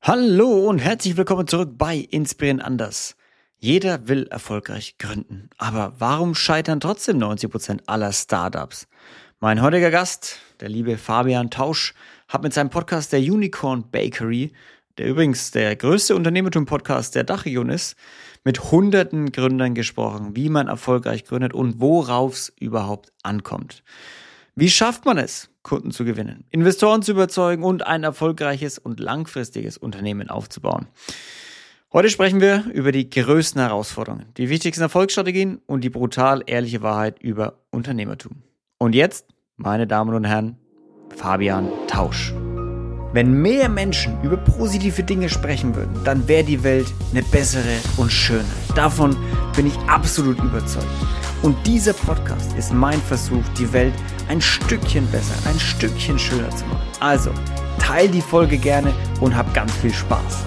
Hallo und herzlich willkommen zurück bei Inspirieren anders. Jeder will erfolgreich gründen, aber warum scheitern trotzdem 90% aller Startups? Mein heutiger Gast, der liebe Fabian Tausch, hat mit seinem Podcast der Unicorn Bakery, der übrigens der größte Unternehmertum-Podcast der Dachregion ist, mit hunderten Gründern gesprochen, wie man erfolgreich gründet und worauf es überhaupt ankommt. Wie schafft man es, Kunden zu gewinnen, Investoren zu überzeugen und ein erfolgreiches und langfristiges Unternehmen aufzubauen? Heute sprechen wir über die größten Herausforderungen, die wichtigsten Erfolgsstrategien und die brutal ehrliche Wahrheit über Unternehmertum. Und jetzt, meine Damen und Herren, Fabian Tausch. Wenn mehr Menschen über positive Dinge sprechen würden, dann wäre die Welt eine bessere und schöner. Davon bin ich absolut überzeugt. Und dieser Podcast ist mein Versuch, die Welt ein Stückchen besser, ein Stückchen schöner zu machen. Also, teil die Folge gerne und hab ganz viel Spaß.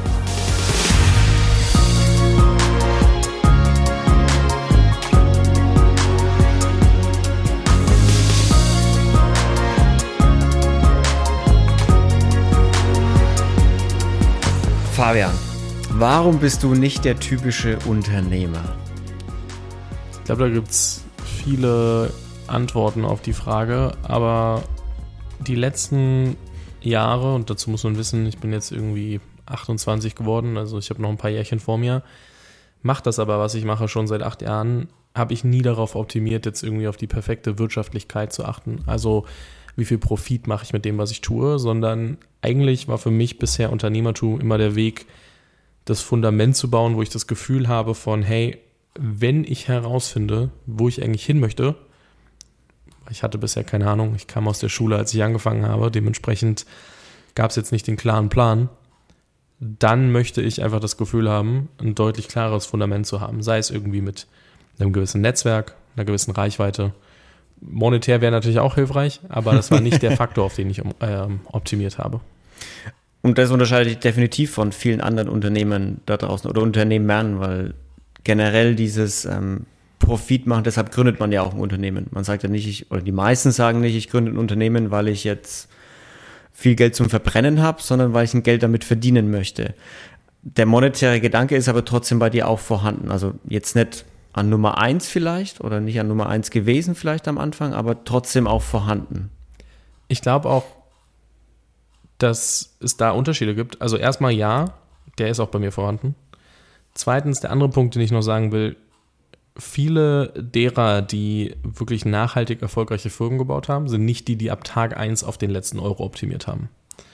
Fabian, warum bist du nicht der typische Unternehmer? Ich glaube, da gibt es viele Antworten auf die Frage, aber die letzten Jahre, und dazu muss man wissen, ich bin jetzt irgendwie 28 geworden, also ich habe noch ein paar Jährchen vor mir, mache das aber, was ich mache, schon seit 8 Jahren, habe ich nie darauf optimiert, jetzt irgendwie auf die perfekte Wirtschaftlichkeit zu achten, also wie viel Profit mache ich mit dem, was ich tue, sondern eigentlich war für mich bisher Unternehmertum immer der Weg, das Fundament zu bauen, wo ich das Gefühl habe von, hey, wenn ich herausfinde, wo ich eigentlich hin möchte, ich hatte bisher keine Ahnung, ich kam aus der Schule, als ich angefangen habe, dementsprechend gab es jetzt nicht den klaren Plan, dann möchte ich einfach das Gefühl haben, ein deutlich klareres Fundament zu haben, sei es irgendwie mit einem gewissen Netzwerk, einer gewissen Reichweite. Monetär wäre natürlich auch hilfreich, aber das war nicht der Faktor, auf den ich optimiert habe. Und das unterscheidet dich definitiv von vielen anderen Unternehmen da draußen oder Unternehmern, weil generell dieses Profit machen, deshalb gründet man ja auch ein Unternehmen. Man sagt ja nicht, oder die meisten sagen nicht, ich gründe ein Unternehmen, weil ich jetzt viel Geld zum Verbrennen habe, sondern weil ich ein Geld damit verdienen möchte. Der monetäre Gedanke ist aber trotzdem bei dir auch vorhanden. Also jetzt nicht an Nummer 1 vielleicht oder nicht an Nummer 1 gewesen vielleicht am Anfang, aber trotzdem auch vorhanden. Ich glaube auch, dass es da Unterschiede gibt. Also erstmal ja, der ist auch bei mir vorhanden. Zweitens, der andere Punkt, den ich noch sagen will, viele derer, die wirklich nachhaltig erfolgreiche Firmen gebaut haben, sind nicht die, die ab Tag 1 auf den letzten Euro optimiert haben.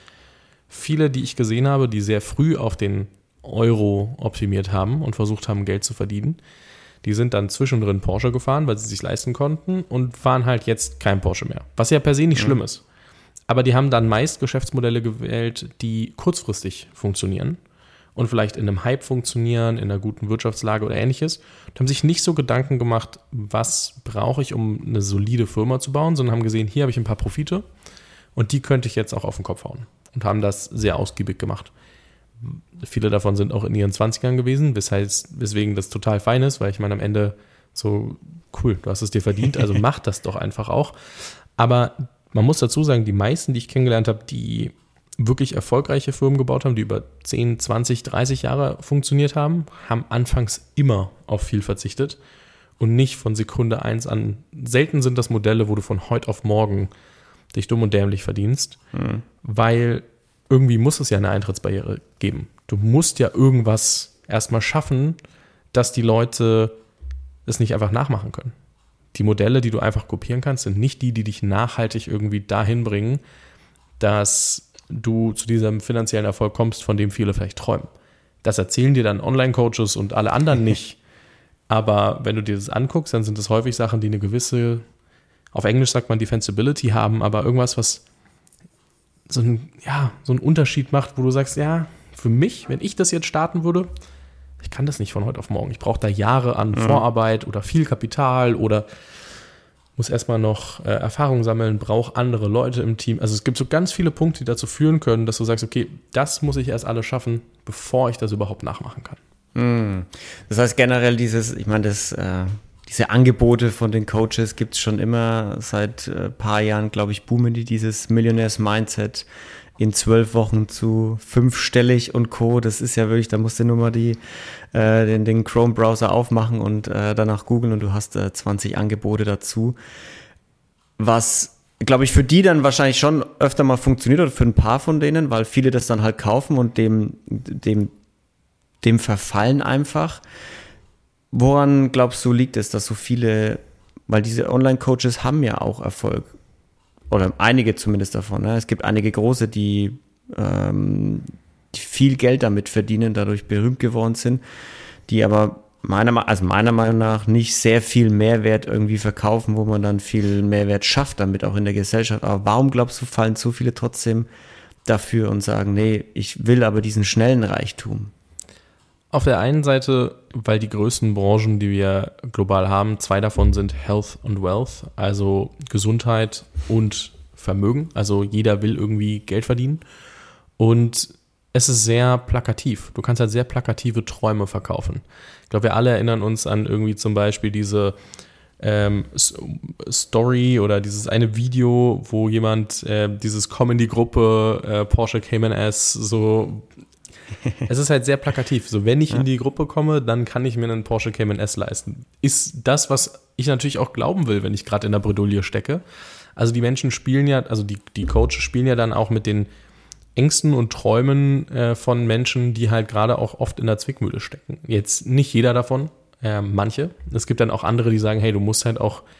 Viele, die ich gesehen habe, die sehr früh auf den Euro optimiert haben und versucht haben, Geld zu verdienen, die sind dann zwischendrin Porsche gefahren, weil sie sich leisten konnten und fahren halt jetzt kein Porsche mehr. Was ja per se nicht schlimm ist. Aber die haben dann meist Geschäftsmodelle gewählt, die kurzfristig funktionieren und vielleicht in einem Hype funktionieren, in einer guten Wirtschaftslage oder ähnliches. Und haben sich nicht so Gedanken gemacht, was brauche ich, um eine solide Firma zu bauen, sondern haben gesehen, hier habe ich ein paar Profite und die könnte ich jetzt auch auf den Kopf hauen. Und haben das sehr ausgiebig gemacht. Viele davon sind auch in ihren 20ern gewesen, weswegen das total fein ist, weil ich meine am Ende so, cool, du hast es dir verdient, also mach das doch einfach auch. Aber man muss dazu sagen, die meisten, die ich kennengelernt habe, die wirklich erfolgreiche Firmen gebaut haben, die über 10, 20, 30 Jahre funktioniert haben, haben anfangs immer auf viel verzichtet und nicht von Sekunde 1 an. Selten sind das Modelle, wo du von heute auf morgen dich dumm und dämlich verdienst, weil irgendwie muss es ja eine Eintrittsbarriere geben. Du musst ja irgendwas erstmal schaffen, dass die Leute es nicht einfach nachmachen können. Die Modelle, die du einfach kopieren kannst, sind nicht die, die dich nachhaltig irgendwie dahin bringen, dass du zu diesem finanziellen Erfolg kommst, von dem viele vielleicht träumen. Das erzählen dir dann Online-Coaches und alle anderen nicht. Aber wenn du dir das anguckst, dann sind es häufig Sachen, die eine gewisse, auf Englisch sagt man Defensibility haben, aber irgendwas, was so einen Unterschied macht, wo du sagst, ja, für mich, wenn ich das jetzt starten würde, ich kann das nicht von heute auf morgen. Ich brauche da Jahre an Vorarbeit oder viel Kapital oder muss erstmal noch Erfahrung sammeln, brauche andere Leute im Team. Also es gibt so ganz viele Punkte, die dazu führen können, dass du sagst, okay, das muss ich erst alles schaffen, bevor ich das überhaupt nachmachen kann. Das heißt generell diese Angebote von den Coaches gibt es schon immer. Seit ein paar Jahren, glaube ich, boomen die dieses Millionaires-Mindset in 12 Wochen zu 5-stellig und Co. Das ist ja wirklich, da musst du nur mal den Chrome-Browser aufmachen und danach googeln und du hast 20 Angebote dazu. Was, glaube ich, für die dann wahrscheinlich schon öfter mal funktioniert oder für ein paar von denen, weil viele das dann halt kaufen und dem verfallen einfach. Woran glaubst du, liegt es, dass so viele, weil diese Online-Coaches haben ja auch Erfolg, oder einige zumindest davon, ne? Es gibt einige große, die viel Geld damit verdienen, dadurch berühmt geworden sind, die aber meiner Meinung nach nicht sehr viel Mehrwert irgendwie verkaufen, wo man dann viel Mehrwert schafft damit auch in der Gesellschaft. Aber warum glaubst du, fallen so viele trotzdem dafür und sagen, nee, ich will aber diesen schnellen Reichtum? Auf der einen Seite, weil die größten Branchen, die wir global haben, 2 davon sind Health und Wealth, also Gesundheit und Vermögen. Also jeder will irgendwie Geld verdienen. Und es ist sehr plakativ. Du kannst halt sehr plakative Träume verkaufen. Ich glaube, wir alle erinnern uns an irgendwie zum Beispiel diese Story oder dieses eine Video, wo jemand dieses Komm in die Gruppe Porsche Cayman S so. Es ist halt sehr plakativ. So, wenn ich in die Gruppe komme, dann kann ich mir einen Porsche Cayman S leisten. Ist das, was ich natürlich auch glauben will, wenn ich gerade in der Bredouille stecke. Also die Menschen spielen ja, also die Coaches spielen ja dann auch mit den Ängsten und Träumen von Menschen, die halt gerade auch oft in der Zwickmühle stecken. Jetzt nicht jeder davon, manche. Es gibt dann auch andere, die sagen, hey, du musst halt auch,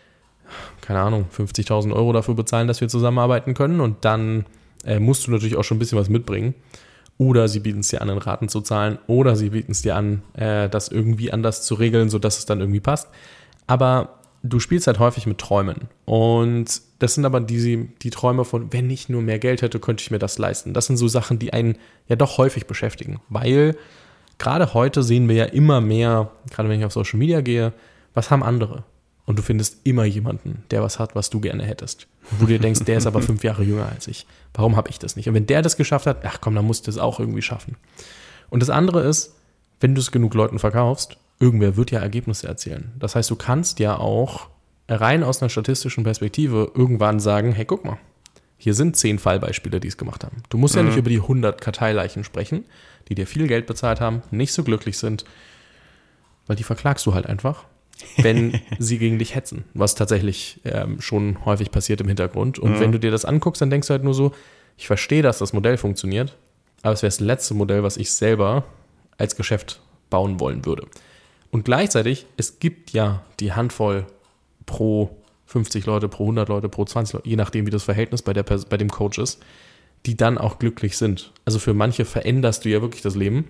keine Ahnung, 50.000 € dafür bezahlen, dass wir zusammenarbeiten können und dann musst du natürlich auch schon ein bisschen was mitbringen. Oder sie bieten es dir an, in Raten zu zahlen, oder sie bieten es dir an, das irgendwie anders zu regeln, sodass es dann irgendwie passt. Aber du spielst halt häufig mit Träumen. Und das sind aber die Träume von, wenn ich nur mehr Geld hätte, könnte ich mir das leisten. Das sind so Sachen, die einen ja doch häufig beschäftigen. Weil gerade heute sehen wir ja immer mehr, gerade wenn ich auf Social Media gehe, was haben andere? Und du findest immer jemanden, der was hat, was du gerne hättest. Wo du dir denkst, der ist aber 5 Jahre jünger als ich. Warum habe ich das nicht? Und wenn der das geschafft hat, ach komm, dann musst du es auch irgendwie schaffen. Und das andere ist, wenn du es genug Leuten verkaufst, irgendwer wird ja Ergebnisse erzielen. Das heißt, du kannst ja auch rein aus einer statistischen Perspektive irgendwann sagen, hey, guck mal, hier sind 10 Fallbeispiele, die es gemacht haben. Du musst ja nicht über die 100 Karteileichen sprechen, die dir viel Geld bezahlt haben, nicht so glücklich sind, weil die verklagst du halt einfach, wenn sie gegen dich hetzen, was tatsächlich schon häufig passiert im Hintergrund. Und wenn du dir das anguckst, dann denkst du halt nur so, ich verstehe, dass das Modell funktioniert, aber es wäre das letzte Modell, was ich selber als Geschäft bauen wollen würde. Und gleichzeitig, es gibt ja die Handvoll pro 50 Leute, pro 100 Leute, pro 20 Leute, je nachdem, wie das Verhältnis bei dem Coach ist, die dann auch glücklich sind. Also für manche veränderst du ja wirklich das Leben,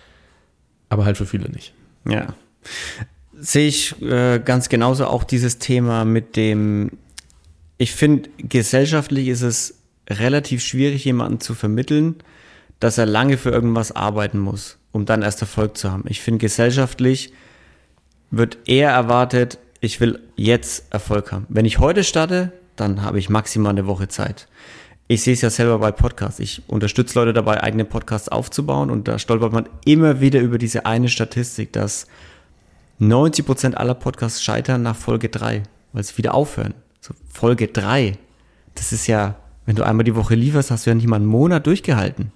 aber halt für viele nicht. Ja, sehe ich ganz genauso auch dieses Thema mit dem, ich finde, gesellschaftlich ist es relativ schwierig, jemanden zu vermitteln, dass er lange für irgendwas arbeiten muss, um dann erst Erfolg zu haben. Ich finde, gesellschaftlich wird eher erwartet, ich will jetzt Erfolg haben. Wenn ich heute starte, dann habe ich maximal eine Woche Zeit. Ich sehe es ja selber bei Podcasts. Ich unterstütze Leute dabei, eigene Podcasts aufzubauen und da stolpert man immer wieder über diese eine Statistik, dass 90% aller Podcasts scheitern nach Folge 3, weil sie wieder aufhören. So, Folge 3, das ist ja, wenn du einmal die Woche lieferst, hast du ja nicht mal einen Monat durchgehalten.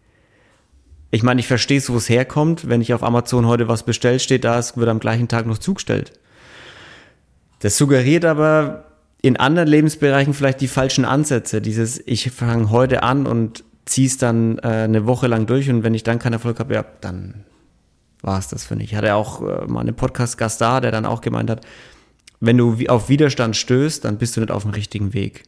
Ich meine, ich verstehe, wo es herkommt. Wenn ich auf Amazon heute was bestelle, steht da, es wird am gleichen Tag noch zugestellt. Das suggeriert aber in anderen Lebensbereichen vielleicht die falschen Ansätze. Dieses, ich fange heute an und ziehe es dann eine Woche lang durch und wenn ich dann keinen Erfolg habe, ja, dann war es das für mich. Ich hatte auch mal einen Podcast-Gast da, der dann auch gemeint hat, wenn du auf Widerstand stößt, dann bist du nicht auf dem richtigen Weg.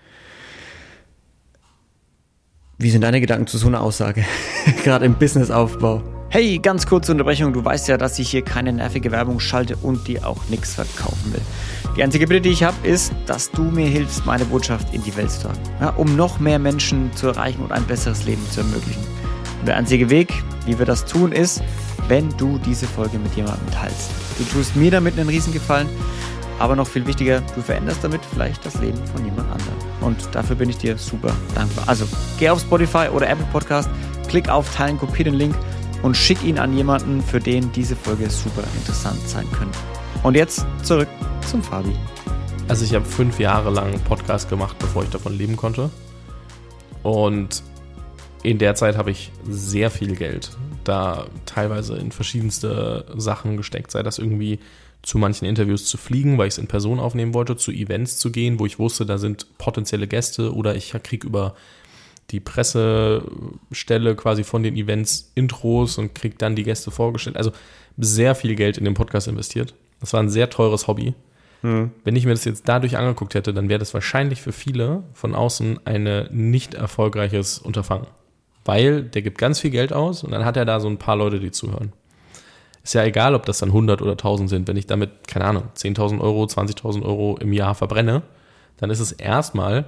Wie sind deine Gedanken zu so einer Aussage? Gerade im Businessaufbau. Hey, ganz kurze Unterbrechung. Du weißt ja, dass ich hier keine nervige Werbung schalte und dir auch nichts verkaufen will. Die einzige Bitte, die ich habe, ist, dass du mir hilfst, meine Botschaft in die Welt zu tragen. Ja, um noch mehr Menschen zu erreichen und ein besseres Leben zu ermöglichen. Und der einzige Weg, wie wir das tun, ist, wenn du diese Folge mit jemandem teilst. Du tust mir damit einen Riesengefallen, aber noch viel wichtiger, du veränderst damit vielleicht das Leben von jemand anderem. Und dafür bin ich dir super dankbar. Also, geh auf Spotify oder Apple Podcast, klick auf Teilen, kopier den Link und schick ihn an jemanden, für den diese Folge super interessant sein könnte. Und jetzt zurück zum Fabi. Also ich habe 5 Jahre lang einen Podcast gemacht, bevor ich davon leben konnte. Und in der Zeit habe ich sehr viel Geld da teilweise in verschiedenste Sachen gesteckt, sei das irgendwie zu manchen Interviews zu fliegen, weil ich es in Person aufnehmen wollte, zu Events zu gehen, wo ich wusste, da sind potenzielle Gäste, oder ich kriege über die Pressestelle quasi von den Events Intros und kriege dann die Gäste vorgestellt. Also sehr viel Geld in den Podcast investiert. Das war ein sehr teures Hobby. Wenn ich mir das jetzt dadurch angeguckt hätte, dann wäre das wahrscheinlich für viele von außen ein nicht erfolgreiches Unterfangen. Weil der gibt ganz viel Geld aus und dann hat er da so ein paar Leute, die zuhören. Ist ja egal, ob das dann 100 oder 1000 sind. Wenn ich damit, keine Ahnung, 10.000 Euro, 20.000 Euro im Jahr verbrenne, dann ist es erstmal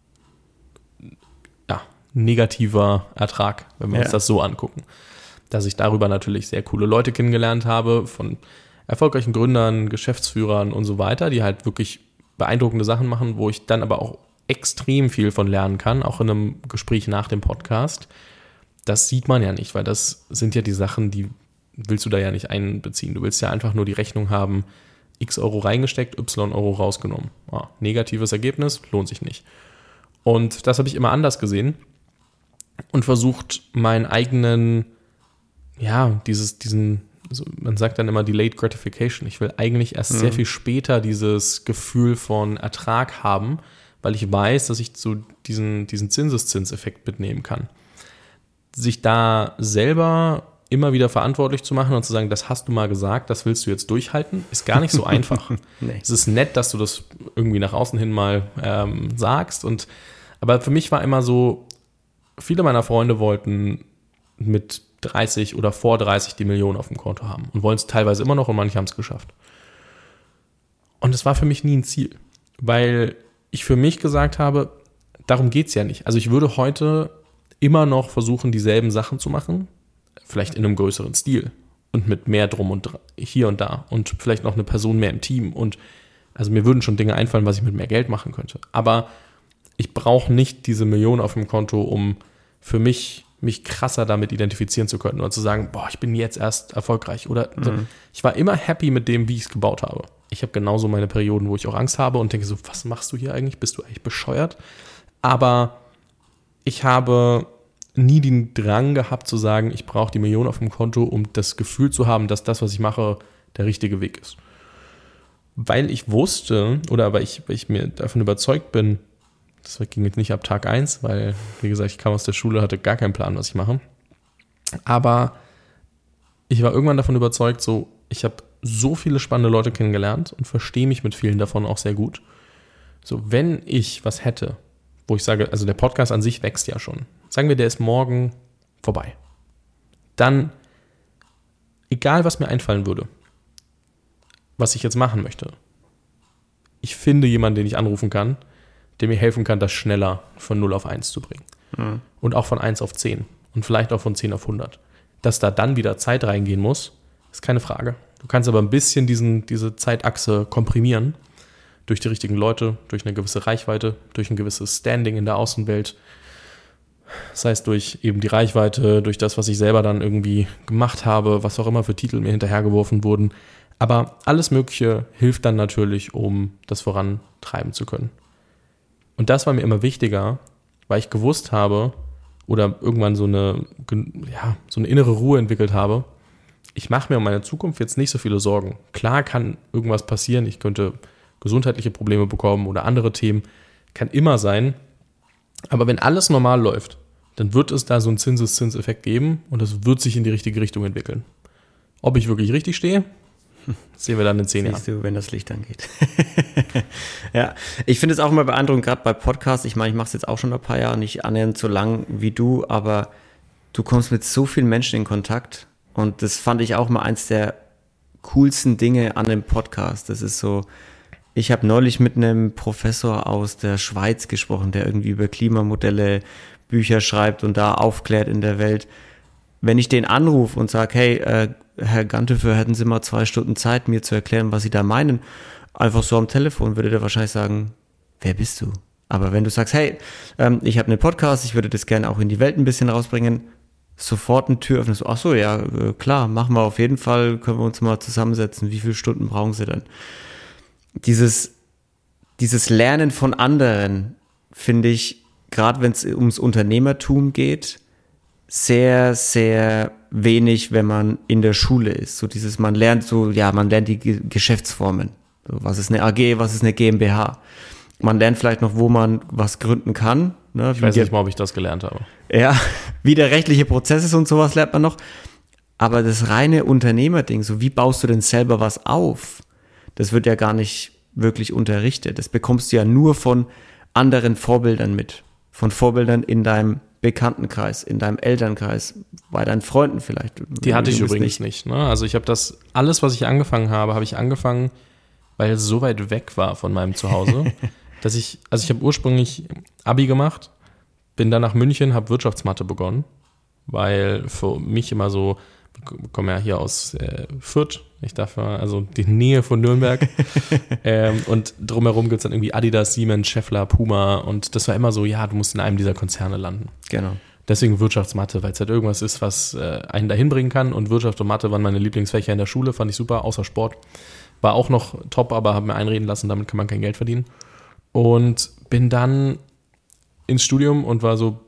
negativer Ertrag, wenn wir uns das so angucken. Dass ich darüber natürlich sehr coole Leute kennengelernt habe, von erfolgreichen Gründern, Geschäftsführern und so weiter, die halt wirklich beeindruckende Sachen machen, wo ich dann aber auch extrem viel von lernen kann, auch in einem Gespräch nach dem Podcast. Das sieht man ja nicht, weil das sind ja die Sachen, die willst du da ja nicht einbeziehen. Du willst ja einfach nur die Rechnung haben, x Euro reingesteckt, y Euro rausgenommen. Negatives Ergebnis, lohnt sich nicht. Und das habe ich immer anders gesehen und versucht, meinen eigenen, man sagt dann immer Delayed Gratification. Ich will eigentlich erst sehr viel später dieses Gefühl von Ertrag haben, weil ich weiß, dass ich so diesen Zinseszinseffekt mitnehmen kann. Sich da selber immer wieder verantwortlich zu machen und zu sagen, das hast du mal gesagt, das willst du jetzt durchhalten, ist gar nicht so einfach. Nee. Es ist nett, dass du das irgendwie nach außen hin mal sagst. Aber für mich war immer so, viele meiner Freunde wollten mit 30 oder vor 30 die Million auf dem Konto haben und wollen es teilweise immer noch und manche haben es geschafft. Und es war für mich nie ein Ziel, weil ich für mich gesagt habe, darum geht es ja nicht. Also ich würde heute immer noch versuchen, dieselben Sachen zu machen, vielleicht in einem größeren Stil und mit mehr drum und hier und da und vielleicht noch eine Person mehr im Team. Und also mir würden schon Dinge einfallen, was ich mit mehr Geld machen könnte. Aber ich brauche nicht diese Million auf dem Konto, um für mich krasser damit identifizieren zu können oder zu sagen, ich bin jetzt erst erfolgreich. Oder ich war immer happy mit dem, wie ich es gebaut habe. Ich habe genauso meine Perioden, wo ich auch Angst habe und denke so, was machst du hier eigentlich? Bist du eigentlich bescheuert? Aber ich habe nie den Drang gehabt zu sagen, ich brauche die Million auf dem Konto, um das Gefühl zu haben, dass das, was ich mache, der richtige Weg ist. Weil ich wusste, weil ich mir davon überzeugt bin, das ging jetzt nicht ab Tag 1, weil, wie gesagt, ich kam aus der Schule, hatte gar keinen Plan, was ich mache. Aber ich war irgendwann davon überzeugt, ich habe so viele spannende Leute kennengelernt und verstehe mich mit vielen davon auch sehr gut. So, wenn ich was hätte, wo ich sage, also der Podcast an sich wächst ja schon. Sagen wir, der ist morgen vorbei. Dann, egal was mir einfallen würde, was ich jetzt machen möchte, ich finde jemanden, den ich anrufen kann, der mir helfen kann, das schneller von 0 auf 1 zu bringen. Und auch von 1 auf 10 und vielleicht auch von 10 auf 100. Dass da dann wieder Zeit reingehen muss, ist keine Frage. Du kannst aber ein bisschen diese Zeitachse komprimieren durch die richtigen Leute, durch eine gewisse Reichweite, durch ein gewisses Standing in der Außenwelt. Das heißt, durch eben die Reichweite, durch das, was ich selber dann irgendwie gemacht habe, was auch immer für Titel mir hinterhergeworfen wurden. Aber alles Mögliche hilft dann natürlich, um das vorantreiben zu können. Und das war mir immer wichtiger, weil ich gewusst habe oder irgendwann so eine innere Ruhe entwickelt habe. Ich mache mir um meine Zukunft jetzt nicht so viele Sorgen. Klar kann irgendwas passieren, ich könnte gesundheitliche Probleme bekommen oder andere Themen, kann immer sein. Aber wenn alles normal läuft, dann wird es da so einen Zinseszinseffekt geben und das wird sich in die richtige Richtung entwickeln. Ob ich wirklich richtig stehe, sehen wir dann in 10 Jahren. Siehst du, wenn das Licht angeht. Ja, ich finde es auch immer beeindruckend, gerade bei Podcasts. Ich meine, ich mache es jetzt auch schon ein paar Jahre, nicht annähernd so lang wie du, aber du kommst mit so vielen Menschen in Kontakt und das fand ich auch mal eins der coolsten Dinge an dem Podcast. Das ist so, ich habe neulich mit einem Professor aus der Schweiz gesprochen, der irgendwie über Klimamodelle Bücher schreibt und da aufklärt in der Welt. Wenn ich den anrufe und sage, hey, Herr Gantefer, hätten Sie mal 2 Stunden Zeit, mir zu erklären, was Sie da meinen, einfach so am Telefon, würde der wahrscheinlich sagen, wer bist du? Aber wenn du sagst, hey, ich habe einen Podcast, ich würde das gerne auch in die Welt ein bisschen rausbringen, sofort eine Tür öffnen, so, ach so, ja, klar, machen wir auf jeden Fall, können wir uns mal zusammensetzen, wie viele Stunden brauchen Sie denn? Dieses Lernen von anderen, finde ich, gerade wenn es ums Unternehmertum geht, sehr, sehr wenig, wenn man in der Schule ist. So man lernt die Geschäftsformen. So, was ist eine AG, was ist eine GmbH? Man lernt vielleicht noch, wo man was gründen kann. Ne? Ich weiß nicht mal, ob ich das gelernt habe. Ja, wie der rechtliche Prozess ist und sowas lernt man noch. Aber das reine Unternehmerding, so wie baust du denn selber was auf? Das wird ja gar nicht wirklich unterrichtet. Das bekommst du ja nur von anderen Vorbildern mit. Von Vorbildern in deinem Bekanntenkreis, in deinem Elternkreis, bei deinen Freunden vielleicht. Die hatte ich übrigens nicht. Ne? Also ich habe alles, was ich angefangen habe, weil es so weit weg war von meinem Zuhause, dass ich habe ursprünglich Abi gemacht, bin dann nach München, habe Wirtschaftsmathe begonnen, weil für mich immer so, ich komme ja hier aus Fürth, also die Nähe von Nürnberg und drumherum gibt es dann irgendwie Adidas, Siemens, Schaeffler, Puma und das war immer so, ja, du musst in einem dieser Konzerne landen. Genau. Deswegen Wirtschaftsmathe, weil es halt irgendwas ist, was einen dahin bringen kann und Wirtschaft und Mathe waren meine Lieblingsfächer in der Schule, fand ich super, außer Sport. War auch noch top, aber habe mir einreden lassen, damit kann man kein Geld verdienen. Und bin dann ins Studium und war so,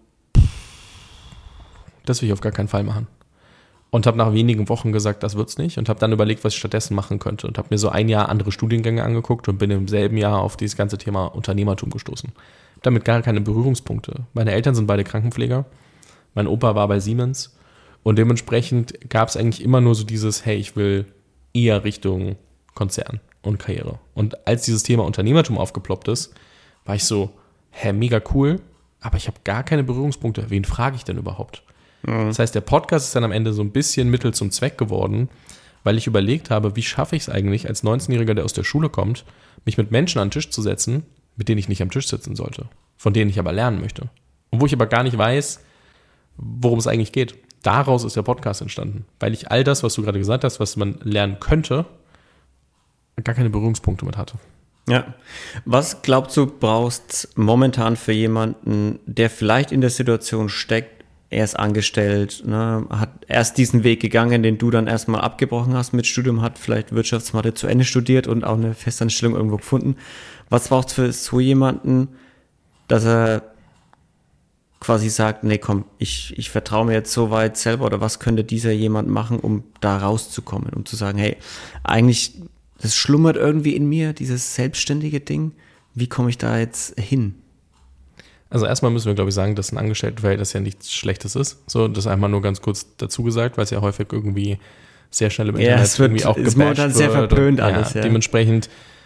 das will ich auf gar keinen Fall machen. Und habe nach wenigen Wochen gesagt, das wird's nicht. Und habe dann überlegt, was ich stattdessen machen könnte. Und habe mir so ein Jahr andere Studiengänge angeguckt und bin im selben Jahr auf dieses ganze Thema Unternehmertum gestoßen. Damit gar keine Berührungspunkte. Meine Eltern sind beide Krankenpfleger. Mein Opa war bei Siemens. Und dementsprechend gab es eigentlich immer nur so dieses, hey, ich will eher Richtung Konzern und Karriere. Und als dieses Thema Unternehmertum aufgeploppt ist, war ich so, mega cool, aber ich habe gar keine Berührungspunkte. Wen frage ich denn überhaupt? Das heißt, der Podcast ist dann am Ende so ein bisschen Mittel zum Zweck geworden, weil ich überlegt habe, wie schaffe ich es eigentlich als 19-Jähriger, der aus der Schule kommt, mich mit Menschen an den Tisch zu setzen, mit denen ich nicht am Tisch sitzen sollte, von denen ich aber lernen möchte. Und wo ich aber gar nicht weiß, worum es eigentlich geht. Daraus ist der Podcast entstanden, weil ich all das, was du gerade gesagt hast, was man lernen könnte, gar keine Berührungspunkte mit hatte. Ja. Was glaubst du, brauchst momentan für jemanden, der vielleicht in der Situation steckt, er ist angestellt, ne, hat erst diesen Weg gegangen, den du dann erstmal abgebrochen hast mit Studium, hat vielleicht Wirtschaftsmathe zu Ende studiert und auch eine Festanstellung irgendwo gefunden. Was braucht es für so jemanden, dass er quasi sagt, nee, komm, ich vertraue mir jetzt so weit selber, oder was könnte dieser jemand machen, um da rauszukommen, um zu sagen, hey, eigentlich, das schlummert irgendwie in mir, dieses selbstständige Ding, wie komme ich da jetzt hin? Also erstmal müssen wir, glaube ich, sagen, dass ein Angestelltenverhältnis ja nichts Schlechtes ist. So, das einmal nur ganz kurz dazu gesagt, weil es ja häufig irgendwie sehr schnell im Internet irgendwie auch gebasht wird. Ja, es ist sehr verpönt alles. Ja. Dementsprechend,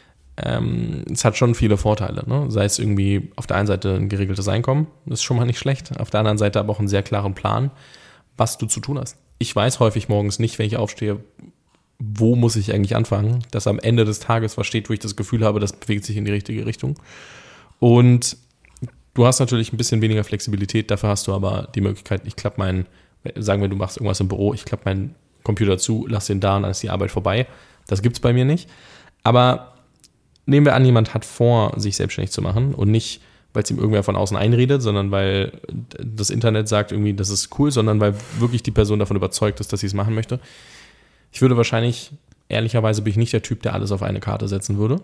es hat schon viele Vorteile. Ne? Sei es irgendwie auf der einen Seite ein geregeltes Einkommen, ist schon mal nicht schlecht. Auf der anderen Seite aber auch einen sehr klaren Plan, was du zu tun hast. Ich weiß häufig morgens nicht, wenn ich aufstehe, wo muss ich eigentlich anfangen, dass am Ende des Tages was steht, wo ich das Gefühl habe, das bewegt sich in die richtige Richtung. Und du hast natürlich ein bisschen weniger Flexibilität, dafür hast du aber die Möglichkeit, sagen wir, du machst irgendwas im Büro, ich klappe meinen Computer zu, lass den da und dann ist die Arbeit vorbei. Das gibt's bei mir nicht. Aber nehmen wir an, jemand hat vor, sich selbstständig zu machen und nicht, weil es ihm irgendwer von außen einredet, sondern weil das Internet sagt irgendwie, das ist cool, sondern weil wirklich die Person davon überzeugt ist, dass sie es machen möchte. Ich würde wahrscheinlich, ehrlicherweise bin ich nicht der Typ, der alles auf eine Karte setzen würde.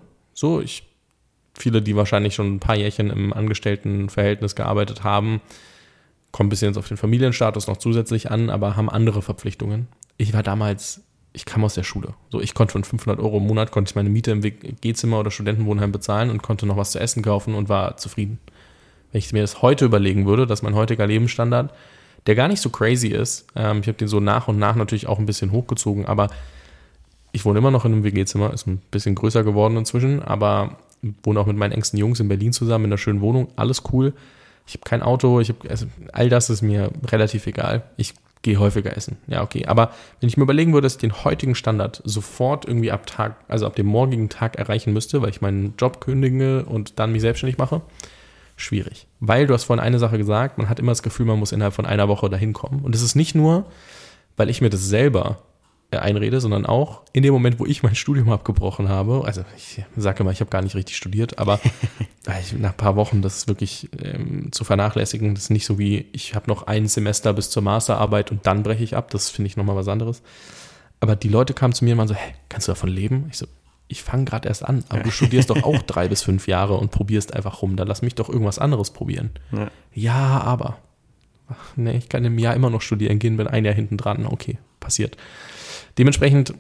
Viele, die wahrscheinlich schon ein paar Jährchen im Angestelltenverhältnis gearbeitet haben, kommen ein bisschen jetzt auf den Familienstatus noch zusätzlich an, aber haben andere Verpflichtungen. Ich kam aus der Schule. Ich konnte von 500 € im Monat, konnte ich meine Miete im WG-Zimmer oder Studentenwohnheim bezahlen und konnte noch was zu essen kaufen und war zufrieden. Wenn ich mir das heute überlegen würde, dass mein heutiger Lebensstandard, der gar nicht so crazy ist, ich habe den so nach und nach natürlich auch ein bisschen hochgezogen, aber ich wohne immer noch in einem WG-Zimmer, ist ein bisschen größer geworden inzwischen, aber wohne auch mit meinen engsten Jungs in Berlin zusammen in einer schönen Wohnung, alles cool. Ich habe kein Auto, all das ist mir relativ egal. Ich gehe häufiger essen, ja okay. Aber wenn ich mir überlegen würde, dass ich den heutigen Standard sofort irgendwie ab dem morgigen Tag erreichen müsste, weil ich meinen Job kündige und dann mich selbstständig mache, schwierig. Weil du hast vorhin eine Sache gesagt, man hat immer das Gefühl, man muss innerhalb von einer Woche dahin kommen. Und es ist nicht nur, weil ich mir das selber einrede, sondern auch in dem Moment, wo ich mein Studium abgebrochen habe, also ich sage immer, ich habe gar nicht richtig studiert, aber nach ein paar Wochen, das ist wirklich zu vernachlässigen, das ist nicht so wie, ich habe noch ein Semester bis zur Masterarbeit und dann breche ich ab, das finde ich nochmal was anderes. Aber die Leute kamen zu mir und waren so, hey, kannst du davon leben? Ich so, ich fange gerade erst an, aber du studierst doch auch 3 bis 5 Jahre und probierst einfach rum, dann lass mich doch irgendwas anderes probieren. Ja, aber, nee, ich kann im Jahr immer noch studieren gehen, bin ein Jahr hinten dran, okay, passiert. Dementsprechend,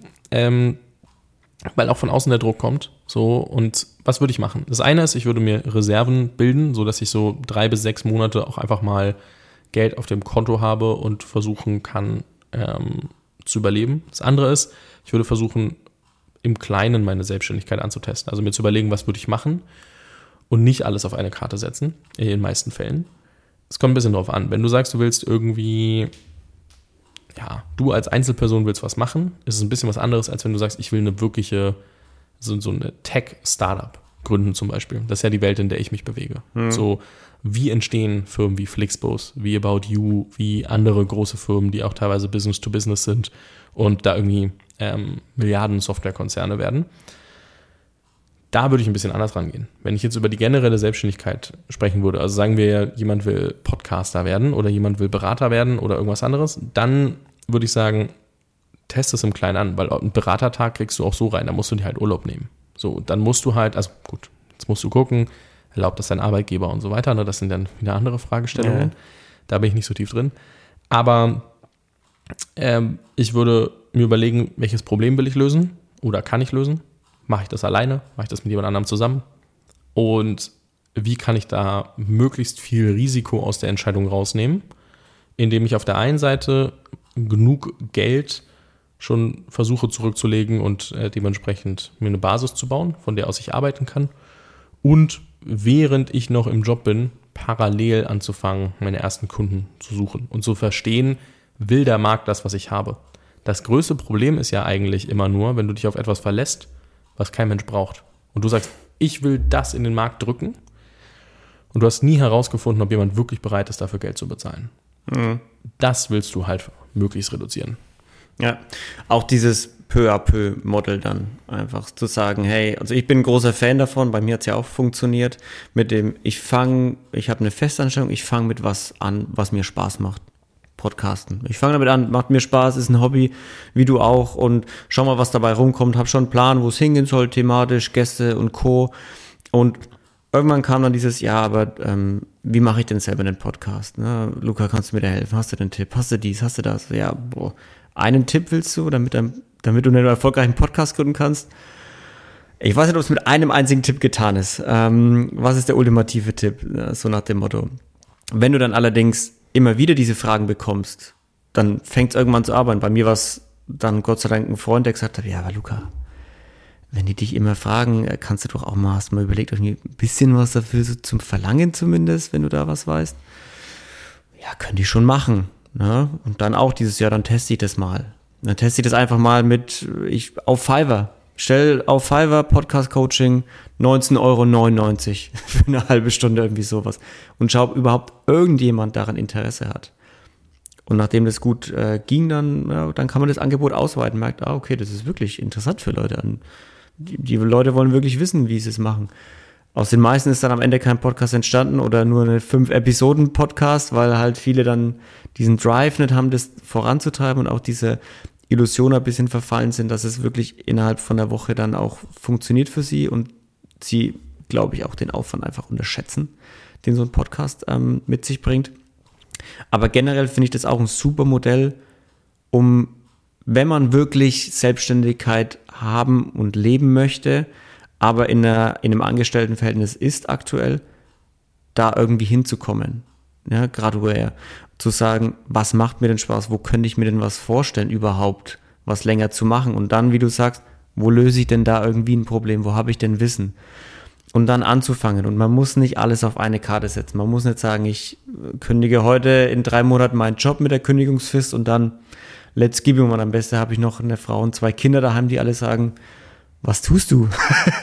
weil auch von außen der Druck kommt, so, und was würde ich machen? Das eine ist, ich würde mir Reserven bilden, sodass ich so 3 bis 6 Monate auch einfach mal Geld auf dem Konto habe und versuchen kann, zu überleben. Das andere ist, ich würde versuchen, im Kleinen meine Selbstständigkeit anzutesten. Also mir zu überlegen, was würde ich machen und nicht alles auf eine Karte setzen, in den meisten Fällen. Es kommt ein bisschen drauf an. Wenn du sagst, du willst irgendwie, ja, du als Einzelperson willst was machen, ist es ein bisschen was anderes, als wenn du sagst, ich will eine wirkliche, so eine Tech-Startup gründen zum Beispiel. Das ist ja die Welt, in der ich mich bewege. So, wie entstehen Firmen wie Flixbus, wie About You, wie andere große Firmen, die auch teilweise Business to Business sind und da irgendwie Milliarden Softwarekonzerne werden. Da würde ich ein bisschen anders rangehen. Wenn ich jetzt über die generelle Selbstständigkeit sprechen würde, also sagen wir, jemand will Podcaster werden oder jemand will Berater werden oder irgendwas anderes, dann würde ich sagen, test es im Kleinen an, weil einen Beratertag kriegst du auch so rein, da musst du dir halt Urlaub nehmen. So, dann musst du halt, also gut, jetzt musst du gucken, erlaubt das dein Arbeitgeber und so weiter, ne? Das sind dann wieder andere Fragestellungen. Ja. Da bin ich nicht so tief drin. Aber ich würde mir überlegen, welches Problem will ich lösen oder kann ich lösen? Mache ich das alleine? Mache ich das mit jemand anderem zusammen? Und wie kann ich da möglichst viel Risiko aus der Entscheidung rausnehmen, indem ich auf der einen Seite genug Geld schon versuche zurückzulegen und dementsprechend mir eine Basis zu bauen, von der aus ich arbeiten kann. Und während ich noch im Job bin, parallel anzufangen, meine ersten Kunden zu suchen und zu verstehen, will der Markt das, was ich habe. Das größte Problem ist ja eigentlich immer nur, wenn du dich auf etwas verlässt, was kein Mensch braucht. Und du sagst, ich will das in den Markt drücken und du hast nie herausgefunden, ob jemand wirklich bereit ist, dafür Geld zu bezahlen. Das willst du halt möglichst reduzieren. Ja, auch dieses peu à peu Model dann einfach zu sagen, hey, also ich bin ein großer Fan davon, bei mir hat es ja auch funktioniert, mit dem ich habe eine Festanstellung, ich fange mit was an, was mir Spaß macht. Podcasten. Ich fange damit an, macht mir Spaß, ist ein Hobby, wie du auch, und schau mal, was dabei rumkommt, hab schon einen Plan, wo es hingehen soll, thematisch, Gäste und Co. Und irgendwann kam dann dieses, ja, aber wie mache ich denn selber einen Podcast? Ne? Luca, kannst du mir da helfen? Hast du den Tipp? Hast du dies? Hast du das? Ja, einen Tipp willst du, damit du einen erfolgreichen Podcast gründen kannst? Ich weiß nicht, ob es mit einem einzigen Tipp getan ist. Was ist der ultimative Tipp? So nach dem Motto. Wenn du dann allerdings immer wieder diese Fragen bekommst, dann fängt es irgendwann zu arbeiten. Bei mir war es dann Gott sei Dank ein Freund, der gesagt hat, ja, aber Luca, wenn die dich immer fragen, kannst du doch auch mal, hast du mal überlegt, irgendwie ein bisschen was dafür so zum Verlangen zumindest, wenn du da was weißt. Ja, können die schon machen. Ne? Und dann auch dieses Jahr, dann teste ich das mal. Dann teste ich das einfach mal auf Fiverr. Stell auf Fiverr Podcast-Coaching 19,99 € für eine halbe Stunde, irgendwie sowas. Und schau, ob überhaupt irgendjemand daran Interesse hat. Und nachdem das gut ging, dann kann man das Angebot ausweiten. Merkt, okay, das ist wirklich interessant für Leute. Die Leute wollen wirklich wissen, wie sie es machen. Aus den meisten ist dann am Ende kein Podcast entstanden oder nur eine 5-Episoden-Podcast, weil halt viele dann diesen Drive nicht haben, das voranzutreiben und auch diese Illusion ein bisschen verfallen sind, dass es wirklich innerhalb von der Woche dann auch funktioniert für sie und sie, glaube ich, auch den Aufwand einfach unterschätzen, den so ein Podcast mit sich bringt. Aber generell finde ich das auch ein super Modell, um, wenn man wirklich Selbstständigkeit haben und leben möchte, aber in einem Angestelltenverhältnis ist aktuell, da irgendwie hinzukommen. Ja, graduell. Zu sagen, was macht mir denn Spaß, wo könnte ich mir denn was vorstellen überhaupt, was länger zu machen, und dann, wie du sagst, wo löse ich denn da irgendwie ein Problem, wo habe ich denn Wissen, und dann anzufangen. Und man muss nicht alles auf eine Karte setzen, man muss nicht sagen, ich kündige heute in 3 Monaten meinen Job mit der Kündigungsfrist und dann let's give you, und am besten habe ich noch eine Frau und 2 Kinder daheim, die alle sagen, was tust du?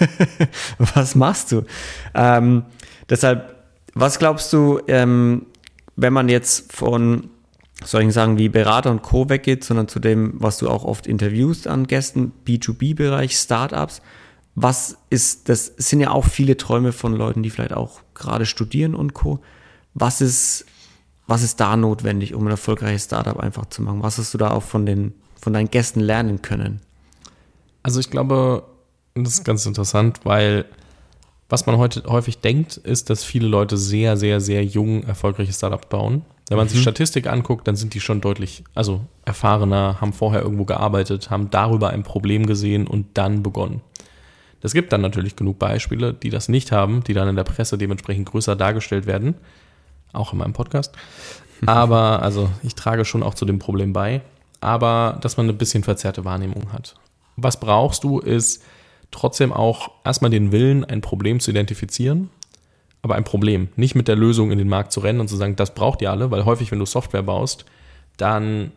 Was machst du? Deshalb, was glaubst du, wenn man jetzt von solchen Sachen wie Berater und Co. weggeht, sondern zu dem, was du auch oft interviewst an Gästen, B2B-Bereich, Startups, was ist, das sind ja auch viele Träume von Leuten, die vielleicht auch gerade studieren und Co. Was ist da notwendig, um ein erfolgreiches Startup einfach zu machen? Was hast du da auch von deinen Gästen lernen können? Also ich glaube, Das ist ganz interessant, weil was man heute häufig denkt, ist, dass viele Leute sehr, sehr, sehr jung erfolgreiche Startups bauen. Wenn man sich Statistik anguckt, dann sind die schon deutlich, also erfahrener, haben vorher irgendwo gearbeitet, haben darüber ein Problem gesehen und dann begonnen. Es gibt dann natürlich genug Beispiele, die das nicht haben, die dann in der Presse dementsprechend größer dargestellt werden, auch in meinem Podcast. Aber, also ich trage schon auch zu dem Problem bei, aber dass man eine bisschen verzerrte Wahrnehmung hat. Was brauchst du, ist trotzdem auch erstmal den Willen, ein Problem zu identifizieren, aber ein Problem, nicht mit der Lösung in den Markt zu rennen und zu sagen, das braucht ihr alle, weil häufig, wenn du Software baust, dann,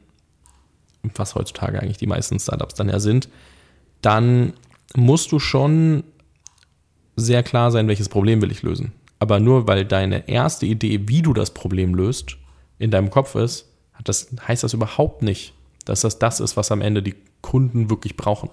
was heutzutage eigentlich die meisten Startups dann ja sind, dann musst du schon sehr klar sein, welches Problem will ich lösen. Aber nur weil deine erste Idee, wie du das Problem löst, in deinem Kopf ist, heißt das überhaupt nicht, dass das ist, was am Ende die Kunden wirklich brauchen.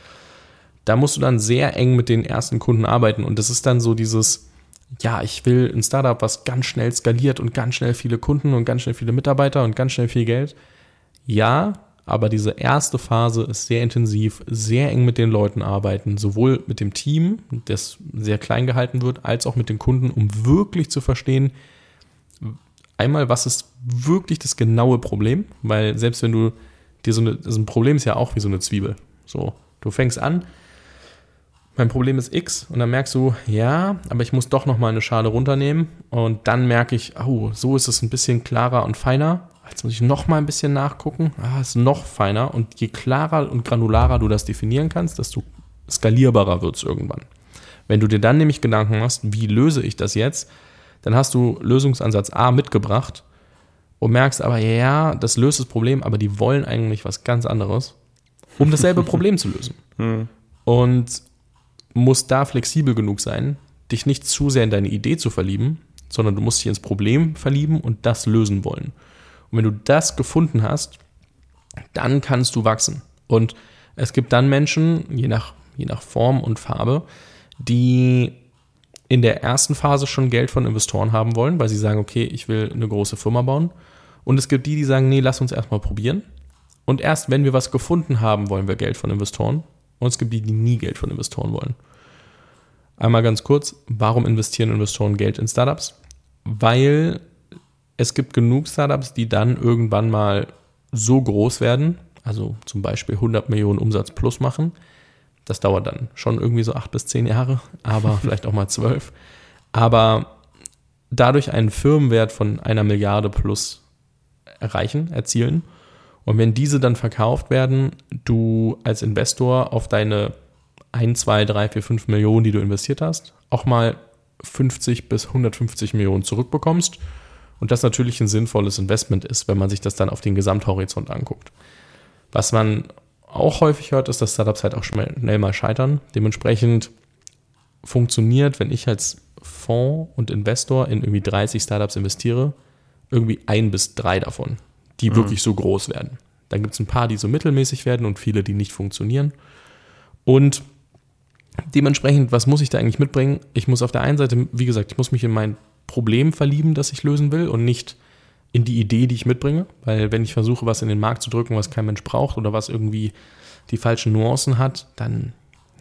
Da musst du dann sehr eng mit den ersten Kunden arbeiten und das ist dann so dieses, ja, ich will ein Startup, was ganz schnell skaliert und ganz schnell viele Kunden und ganz schnell viele Mitarbeiter und ganz schnell viel Geld. Ja, aber diese erste Phase ist sehr intensiv, sehr eng mit den Leuten arbeiten, sowohl mit dem Team, das sehr klein gehalten wird, als auch mit den Kunden, um wirklich zu verstehen, einmal, was ist wirklich das genaue Problem, weil selbst wenn du dir so ein Problem ist ja auch wie so eine Zwiebel. So, du fängst an, mein Problem ist X und dann merkst du, ja, aber ich muss doch nochmal eine Schale runternehmen und dann merke ich, oh, so ist es ein bisschen klarer und feiner. Jetzt muss ich nochmal ein bisschen nachgucken. Ist noch feiner und je klarer und granularer du das definieren kannst, desto skalierbarer wird es irgendwann. Wenn du dir dann nämlich Gedanken machst, wie löse ich das jetzt, dann hast du Lösungsansatz A mitgebracht und merkst aber, ja, das löst das Problem, aber die wollen eigentlich was ganz anderes, um dasselbe Problem zu lösen. Und musst da flexibel genug sein, dich nicht zu sehr in deine Idee zu verlieben, sondern du musst dich ins Problem verlieben und das lösen wollen. Und wenn du das gefunden hast, dann kannst du wachsen. Und es gibt dann Menschen, je nach Form und Farbe, die in der ersten Phase schon Geld von Investoren haben wollen, weil sie sagen, okay, ich will eine große Firma bauen. Und es gibt die sagen, nee, lass uns erstmal probieren. Und erst wenn wir was gefunden haben, wollen wir Geld von Investoren. Und es gibt die nie Geld von Investoren wollen. Einmal ganz kurz, warum investieren Investoren Geld in Startups? Weil es gibt genug Startups, die dann irgendwann mal so groß werden, also zum Beispiel 100 Millionen Umsatz plus machen. Das dauert dann schon irgendwie so 8 bis 10 Jahre, aber vielleicht auch mal 12. Aber dadurch einen Firmenwert von 1 Milliarde plus erzielen. Und wenn diese dann verkauft werden, du als Investor auf deine 1, 2, 3, 4, 5 Millionen, die du investiert hast, auch mal 50 bis 150 Millionen zurückbekommst und das natürlich ein sinnvolles Investment ist, wenn man sich das dann auf den Gesamthorizont anguckt. Was man auch häufig hört, ist, dass Startups halt auch schnell mal scheitern. Dementsprechend funktioniert, wenn ich als Fonds und Investor in irgendwie 30 Startups investiere, irgendwie 1 bis 3 davon, die wirklich so groß werden. Dann gibt es ein paar, die so mittelmäßig werden und viele, die nicht funktionieren. Und dementsprechend, was muss ich da eigentlich mitbringen? Ich muss auf der einen Seite, wie gesagt, ich muss mich in mein Problem verlieben, das ich lösen will und nicht in die Idee, die ich mitbringe. Weil wenn ich versuche, was in den Markt zu drücken, was kein Mensch braucht oder was irgendwie die falschen Nuancen hat, dann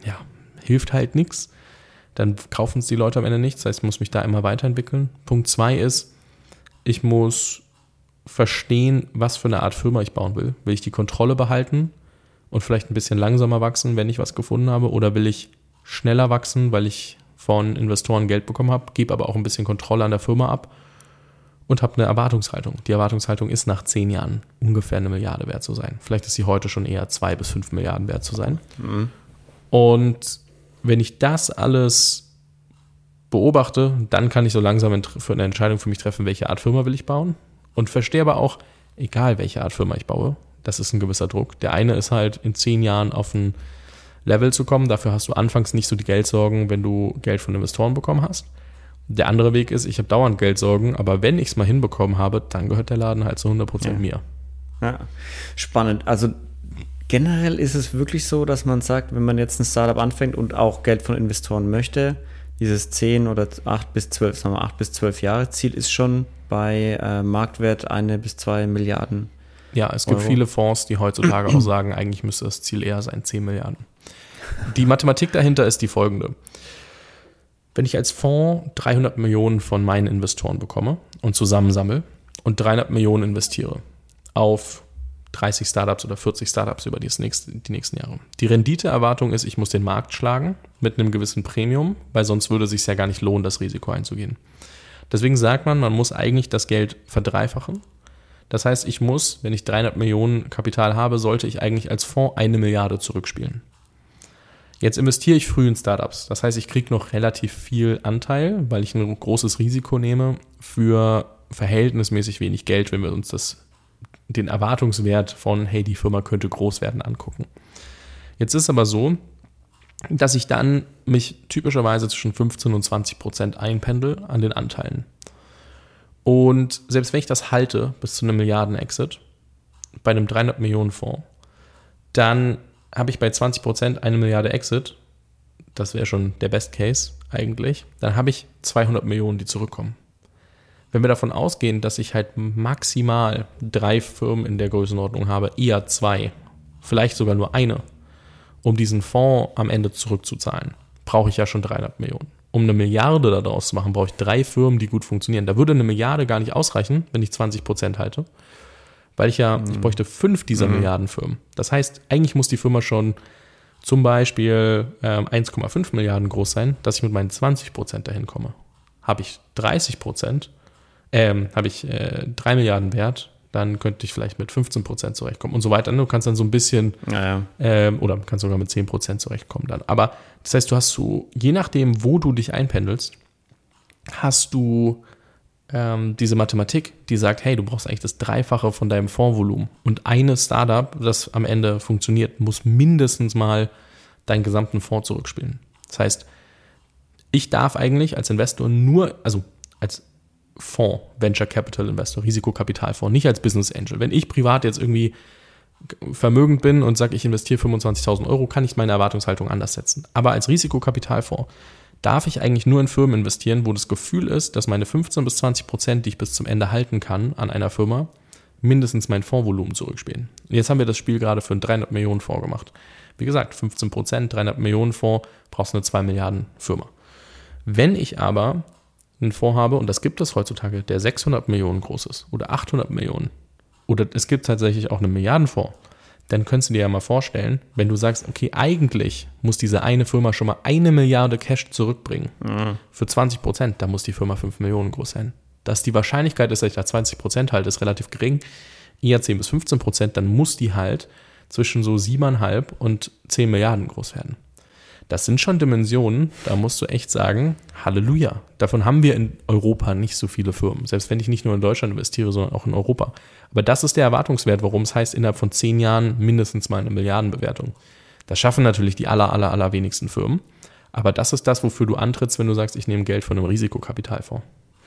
hilft halt nichts. Dann kaufen es die Leute am Ende nicht. Das heißt, ich muss mich da immer weiterentwickeln. Punkt 2 ist, ich muss verstehen, was für eine Art Firma ich bauen will. Will ich die Kontrolle behalten und vielleicht ein bisschen langsamer wachsen, wenn ich was gefunden habe? Oder will ich schneller wachsen, weil ich von Investoren Geld bekommen habe, gebe aber auch ein bisschen Kontrolle an der Firma ab und habe eine Erwartungshaltung. Die Erwartungshaltung ist, nach 10 Jahren ungefähr 1 Milliarde wert zu sein. Vielleicht ist sie heute schon eher 2 bis 5 Milliarden wert zu sein. Und wenn ich das alles beobachte, dann kann ich so langsam eine Entscheidung für mich treffen, welche Art Firma will ich bauen. Und verstehe aber auch, egal welche Art Firma ich baue, das ist ein gewisser Druck. Der eine ist halt, in 10 Jahren auf ein Level zu kommen. Dafür hast du anfangs nicht so die Geldsorgen, wenn du Geld von Investoren bekommen hast. Der andere Weg ist, ich habe dauernd Geldsorgen, aber wenn ich es mal hinbekommen habe, dann gehört der Laden halt zu 100% mir. Ja, spannend. Also generell ist es wirklich so, dass man sagt, wenn man jetzt ein Startup anfängt und auch Geld von Investoren möchte, dieses 10 oder 8 bis 12, sagen wir 8 bis 12 Jahre Ziel ist schon bei Marktwert 1 bis 2 Milliarden. Ja, es gibt viele Fonds, die heutzutage auch sagen, eigentlich müsste das Ziel eher sein 10 Milliarden. Die Mathematik dahinter ist die folgende. Wenn ich als Fonds 300 Millionen von meinen Investoren bekomme und zusammensammle und 300 Millionen investiere auf 30 Startups oder 40 Startups über die nächsten Jahre. Die Renditeerwartung ist, ich muss den Markt schlagen mit einem gewissen Premium, weil sonst würde es sich ja gar nicht lohnen, das Risiko einzugehen. Deswegen sagt man muss eigentlich das Geld verdreifachen. Das heißt, ich muss, wenn ich 300 Millionen Kapital habe, sollte ich eigentlich als Fonds 1 Milliarde zurückspielen. Jetzt investiere ich früh in Startups. Das heißt, ich kriege noch relativ viel Anteil, weil ich ein großes Risiko nehme für verhältnismäßig wenig Geld, wenn wir uns den Erwartungswert von, hey, die Firma könnte groß werden, angucken. Jetzt ist aber so, dass ich dann mich typischerweise zwischen 15% und 20% einpendel an den Anteilen. Und selbst wenn ich das halte bis zu einem Milliarden-Exit bei einem 300 Millionen Fonds, dann habe ich bei 20% 1 Milliarde Exit, das wäre schon der Best Case eigentlich, dann habe ich 200 Millionen, die zurückkommen. Wenn wir davon ausgehen, dass ich halt maximal 3 Firmen in der Größenordnung habe, eher 2, vielleicht sogar nur eine, um diesen Fonds am Ende zurückzuzahlen, brauche ich ja schon 300 Millionen. Um 1 Milliarde daraus zu machen, brauche ich 3 Firmen, die gut funktionieren. Da würde 1 Milliarde gar nicht ausreichen, wenn ich 20% halte, weil ich bräuchte 5 dieser Milliardenfirmen. Das heißt, eigentlich muss die Firma schon zum Beispiel 1,5 Milliarden groß sein, dass ich mit meinen 20% dahin komme. Habe ich 30%, habe ich 3 Milliarden Wert, dann könnte ich vielleicht mit 15% zurechtkommen und so weiter. Du kannst dann so ein bisschen, oder kannst sogar mit 10% zurechtkommen dann. Aber das heißt, du hast je nachdem, wo du dich einpendelst, hast du diese Mathematik, die sagt, hey, du brauchst eigentlich das Dreifache von deinem Fondsvolumen. Und eine Startup, das am Ende funktioniert, muss mindestens mal deinen gesamten Fonds zurückspielen. Das heißt, ich darf eigentlich als Investor als Fonds, Venture Capital Investor, Risikokapitalfonds, nicht als Business Angel. Wenn ich privat jetzt irgendwie vermögend bin und sage, ich investiere 25.000 Euro, kann ich meine Erwartungshaltung anders setzen. Aber als Risikokapitalfonds darf ich eigentlich nur in Firmen investieren, wo das Gefühl ist, dass meine 15 bis 20%, die ich bis zum Ende halten kann an einer Firma, mindestens mein Fondsvolumen zurückspielen. Und jetzt haben wir das Spiel gerade für einen 300 Millionen Fonds gemacht. Wie gesagt, 15%, 300 Millionen Fonds, brauchst du eine 2 Milliarden Firma. Wenn ich aber einen Fonds habe, und das gibt es heutzutage, der 600 Millionen groß ist oder 800 Millionen, oder es gibt tatsächlich auch einen Milliardenfonds, dann könntest du dir ja mal vorstellen, wenn du sagst, okay, eigentlich muss diese eine Firma schon mal 1 Milliarde Cash zurückbringen für 20%, da muss die Firma 5 Millionen groß sein. Dass die Wahrscheinlichkeit ist, dass ich da 20% halte, ist relativ gering, eher 10 bis 15%, dann muss die halt zwischen so 7,5 und 10 Milliarden groß werden. Das sind schon Dimensionen, da musst du echt sagen, Halleluja. Davon haben wir in Europa nicht so viele Firmen. Selbst wenn ich nicht nur in Deutschland investiere, sondern auch in Europa. Aber das ist der Erwartungswert, warum es heißt, innerhalb von 10 Jahren mindestens mal eine Milliardenbewertung. Das schaffen natürlich die allerwenigsten Firmen. Aber das ist das, wofür du antrittst, wenn du sagst, ich nehme Geld von einem Risikokapitalfonds.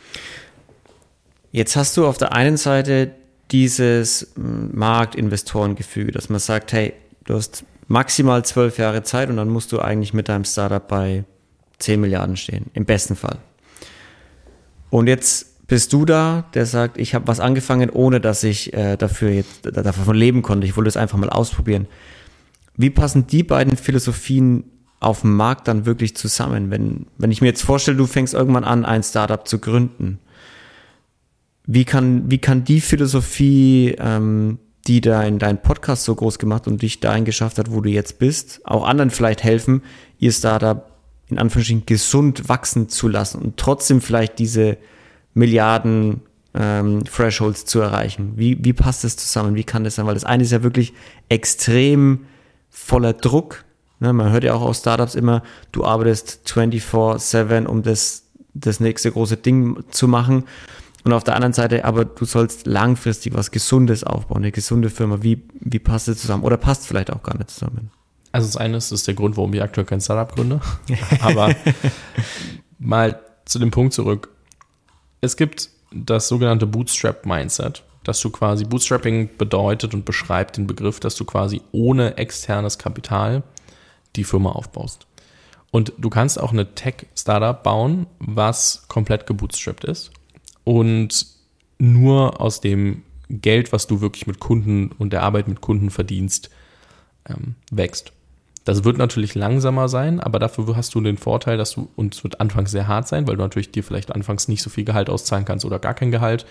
Jetzt hast du auf der einen Seite dieses Marktinvestorengefüge, dass man sagt, hey, du hast maximal 12 Jahre Zeit und dann musst du eigentlich mit deinem Startup bei 10 Milliarden stehen, im besten Fall. Und jetzt bist du da, der sagt, ich habe was angefangen, ohne dass ich davon leben konnte. Ich wollte es einfach mal ausprobieren. Wie passen die beiden Philosophien auf dem Markt dann wirklich zusammen? Wenn ich mir jetzt vorstelle, du fängst irgendwann an, ein Startup zu gründen, wie kann die Philosophie, die da in deinen Podcast so groß gemacht und dich dahin geschafft hat, wo du jetzt bist, auch anderen vielleicht helfen, ihr Startup in Anführungsstrichen gesund wachsen zu lassen und trotzdem vielleicht diese Milliarden Thresholds zu erreichen? Wie passt das zusammen? Wie kann das sein? Weil das eine ist ja wirklich extrem voller Druck. Ne? Man hört ja auch aus Startups immer, du arbeitest 24/7, um das nächste große Ding zu machen. Und auf der anderen Seite, aber du sollst langfristig was Gesundes aufbauen, eine gesunde Firma. Wie passt das zusammen? Oder passt vielleicht auch gar nicht zusammen? Also das eine ist der Grund, warum ich aktuell kein Startup gründe. Aber mal zu dem Punkt zurück. Es gibt das sogenannte Bootstrap-Mindset, dass du quasi, Bootstrapping bedeutet und beschreibt den Begriff, dass du quasi ohne externes Kapital die Firma aufbaust. Und du kannst auch eine Tech-Startup bauen, was komplett gebootstrapped ist und nur aus dem Geld, was du wirklich mit Kunden und der Arbeit mit Kunden verdienst, wächst. Das wird natürlich langsamer sein, aber dafür hast du den Vorteil, und es wird anfangs sehr hart sein, weil du natürlich dir vielleicht anfangs nicht so viel Gehalt auszahlen kannst oder gar kein Gehalt.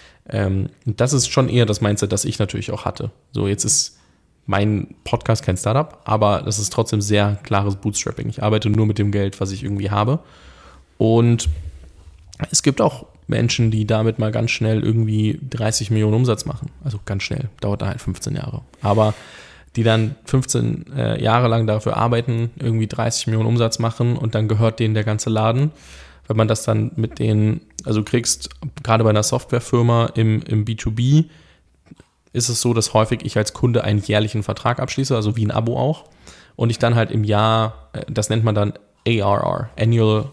Das ist schon eher das Mindset, das ich natürlich auch hatte. So, jetzt ist mein Podcast kein Startup, aber das ist trotzdem sehr klares Bootstrapping. Ich arbeite nur mit dem Geld, was ich irgendwie habe. Und es gibt auch Menschen, die damit mal ganz schnell irgendwie 30 Millionen Umsatz machen. Also ganz schnell, dauert da halt 15 Jahre. Aber die dann 15 Jahre lang dafür arbeiten, irgendwie 30 Millionen Umsatz machen und dann gehört denen der ganze Laden. Wenn man das dann mit denen, also kriegst, gerade bei einer Softwarefirma im B2B, ist es so, dass häufig ich als Kunde einen jährlichen Vertrag abschließe, also wie ein Abo auch, und ich dann halt im Jahr, das nennt man dann ARR, Annual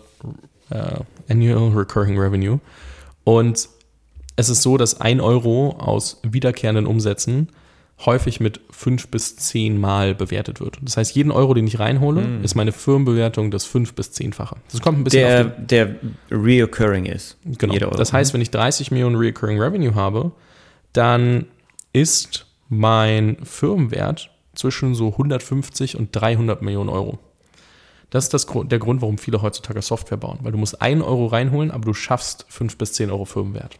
Recurring Revenue. Und es ist so, dass 1 Euro aus wiederkehrenden Umsätzen häufig mit 5 bis 10 Mal bewertet wird. Das heißt, jeden Euro, den ich reinhole, ist meine Firmenbewertung das 5- bis 10-fache. Das kommt ein bisschen der reoccurring ist. Genau. Das heißt, wenn ich 30 Millionen Recurring Revenue habe, dann ist mein Firmenwert zwischen so 150 und 300 Millionen Euro. Das ist der Grund, warum viele heutzutage Software bauen. Weil du musst 1 Euro reinholen, aber du schaffst 5 bis 10 Euro Firmenwert.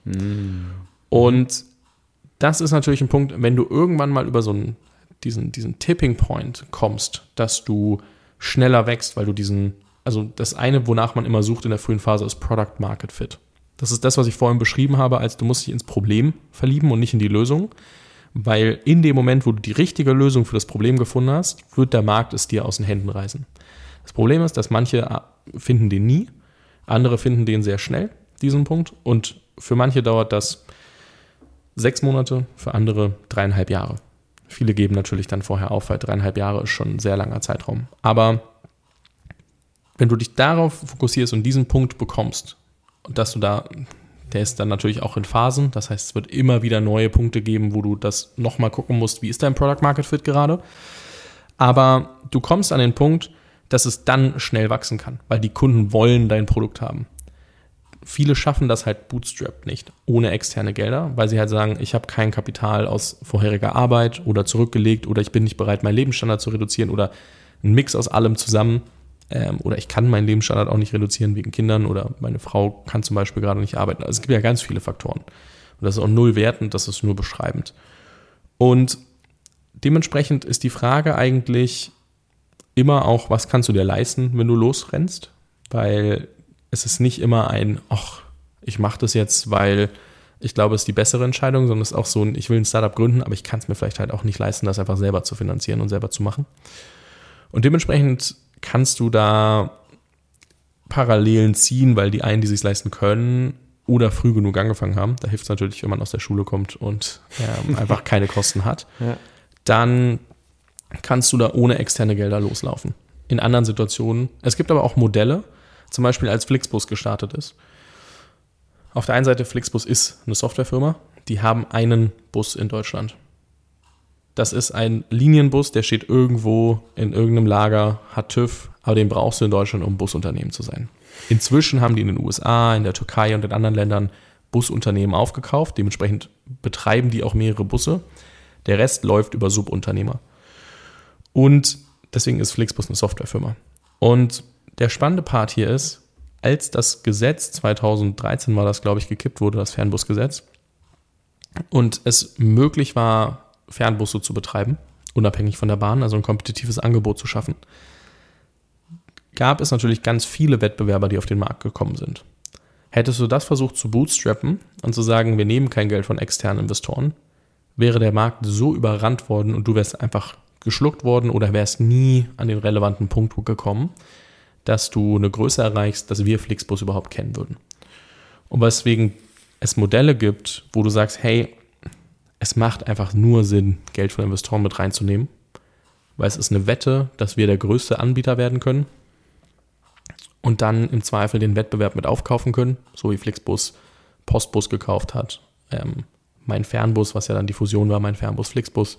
Und das ist natürlich ein Punkt, wenn du irgendwann mal über diesen Tipping Point kommst, dass du schneller wächst, weil du also das eine, wonach man immer sucht in der frühen Phase, ist Product Market Fit. Das ist das, was ich vorhin beschrieben habe, als du musst dich ins Problem verlieben und nicht in die Lösung. Weil in dem Moment, wo du die richtige Lösung für das Problem gefunden hast, wird der Markt es dir aus den Händen reißen. Das Problem ist, dass manche finden den nie, andere finden den sehr schnell, diesen Punkt. Und für manche dauert das 6 Monate, für andere 3,5 Jahre. Viele geben natürlich dann vorher auf, weil 3,5 Jahre ist schon ein sehr langer Zeitraum. Aber wenn du dich darauf fokussierst und diesen Punkt bekommst, und dass du der ist dann natürlich auch in Phasen, das heißt, es wird immer wieder neue Punkte geben, wo du das nochmal gucken musst, wie ist dein Product Market Fit gerade. Aber du kommst an den Punkt, dass es dann schnell wachsen kann, weil die Kunden wollen dein Produkt haben. Viele schaffen das halt bootstrapped nicht, ohne externe Gelder, weil sie halt sagen, ich habe kein Kapital aus vorheriger Arbeit oder zurückgelegt oder ich bin nicht bereit, meinen Lebensstandard zu reduzieren oder ein Mix aus allem zusammen. Oder ich kann meinen Lebensstandard auch nicht reduzieren wegen Kindern oder meine Frau kann zum Beispiel gerade nicht arbeiten. Also es gibt ja ganz viele Faktoren. Und das ist auch null wertend, das ist nur beschreibend. Und dementsprechend ist die Frage eigentlich immer auch, was kannst du dir leisten, wenn du losrennst? Weil es ist nicht immer ich mache das jetzt, weil ich glaube, es ist die bessere Entscheidung, sondern es ist auch so ich will ein Startup gründen, aber ich kann es mir vielleicht halt auch nicht leisten, das einfach selber zu finanzieren und selber zu machen. Und dementsprechend kannst du da Parallelen ziehen, weil die einen, die sich leisten können oder früh genug angefangen haben, da hilft es natürlich, wenn man aus der Schule kommt und einfach keine Kosten hat, dann kannst du da ohne externe Gelder loslaufen. In anderen Situationen, es gibt aber auch Modelle, zum Beispiel als Flixbus gestartet ist. Auf der einen Seite, Flixbus ist eine Softwarefirma, die haben einen Bus in Deutschland. Das ist ein Linienbus, der steht irgendwo in irgendeinem Lager, hat TÜV, aber den brauchst du in Deutschland, um Busunternehmen zu sein. Inzwischen haben die in den USA, in der Türkei und in anderen Ländern Busunternehmen aufgekauft. Dementsprechend betreiben die auch mehrere Busse. Der Rest läuft über Subunternehmer. Und deswegen ist Flixbus eine Softwarefirma. Und der spannende Part hier ist, als das Gesetz, 2013 war das, glaube ich, gekippt wurde, das Fernbusgesetz, und es möglich war, Fernbusse zu betreiben, unabhängig von der Bahn, also ein kompetitives Angebot zu schaffen, gab es natürlich ganz viele Wettbewerber, die auf den Markt gekommen sind. Hättest du das versucht zu bootstrappen und zu sagen, wir nehmen kein Geld von externen Investoren, wäre der Markt so überrannt worden und du wärst einfach geschluckt worden oder wärst nie an den relevanten Punkt gekommen, dass du eine Größe erreichst, dass wir Flixbus überhaupt kennen würden. Und weswegen es Modelle gibt, wo du sagst, hey, es macht einfach nur Sinn, Geld von Investoren mit reinzunehmen, weil es ist eine Wette, dass wir der größte Anbieter werden können und dann im Zweifel den Wettbewerb mit aufkaufen können, so wie Flixbus Postbus gekauft hat, mein Fernbus, was ja dann die Fusion war, mein Fernbus Flixbus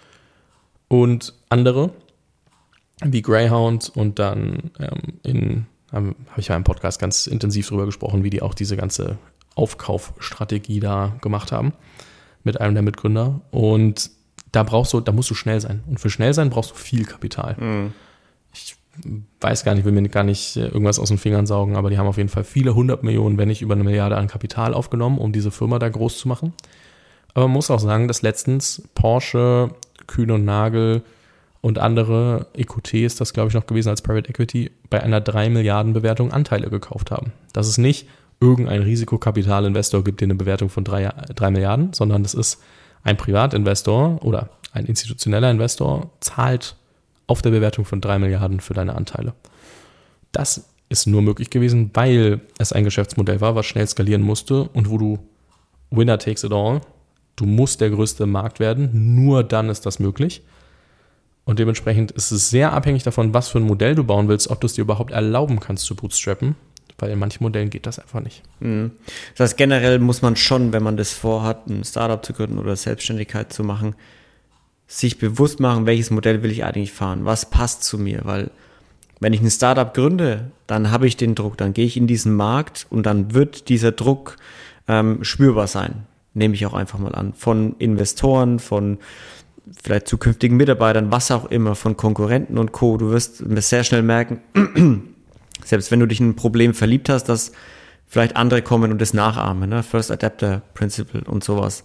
und andere wie Greyhound und dann habe ich ja im Podcast ganz intensiv drüber gesprochen, wie die auch diese ganze Aufkaufstrategie da gemacht haben mit einem der Mitgründer. Und da musst du schnell sein. Und für schnell sein brauchst du viel Kapital. ich weiß gar nicht, will mir gar nicht irgendwas aus den Fingern saugen, aber die haben auf jeden Fall viele 100 Millionen, wenn nicht über 1 Milliarde an Kapital aufgenommen, um diese Firma da groß zu machen. Aber man muss auch sagen, dass letztens Porsche, Kühn und Nagel und andere, EQT ist das, glaube ich, noch gewesen als Private Equity, bei einer 3 Milliarden Bewertung Anteile gekauft haben. Das ist nicht irgendein Risikokapitalinvestor gibt dir eine Bewertung von 3 Milliarden, sondern das ist ein Privatinvestor oder ein institutioneller Investor zahlt auf der Bewertung von 3 Milliarden für deine Anteile. Das ist nur möglich gewesen, weil es ein Geschäftsmodell war, was schnell skalieren musste und wo du Winner takes it all, du musst der größte im Markt werden, nur dann ist das möglich. Und dementsprechend ist es sehr abhängig davon, was für ein Modell du bauen willst, ob du es dir überhaupt erlauben kannst zu bootstrappen. Weil in manchen Modellen geht das einfach nicht. Das heißt, generell muss man schon, wenn man das vorhat, ein Startup zu gründen oder Selbstständigkeit zu machen, sich bewusst machen, welches Modell will ich eigentlich fahren, was passt zu mir, weil wenn ich ein Startup gründe, dann habe ich den Druck, dann gehe ich in diesen Markt und dann wird dieser Druck spürbar sein, nehme ich auch einfach mal an, von Investoren, von vielleicht zukünftigen Mitarbeitern, was auch immer, von Konkurrenten und Co. Du wirst sehr schnell merken, selbst wenn du dich in ein Problem verliebt hast, dass vielleicht andere kommen und das nachahmen, ne? First Adapter Principle und sowas.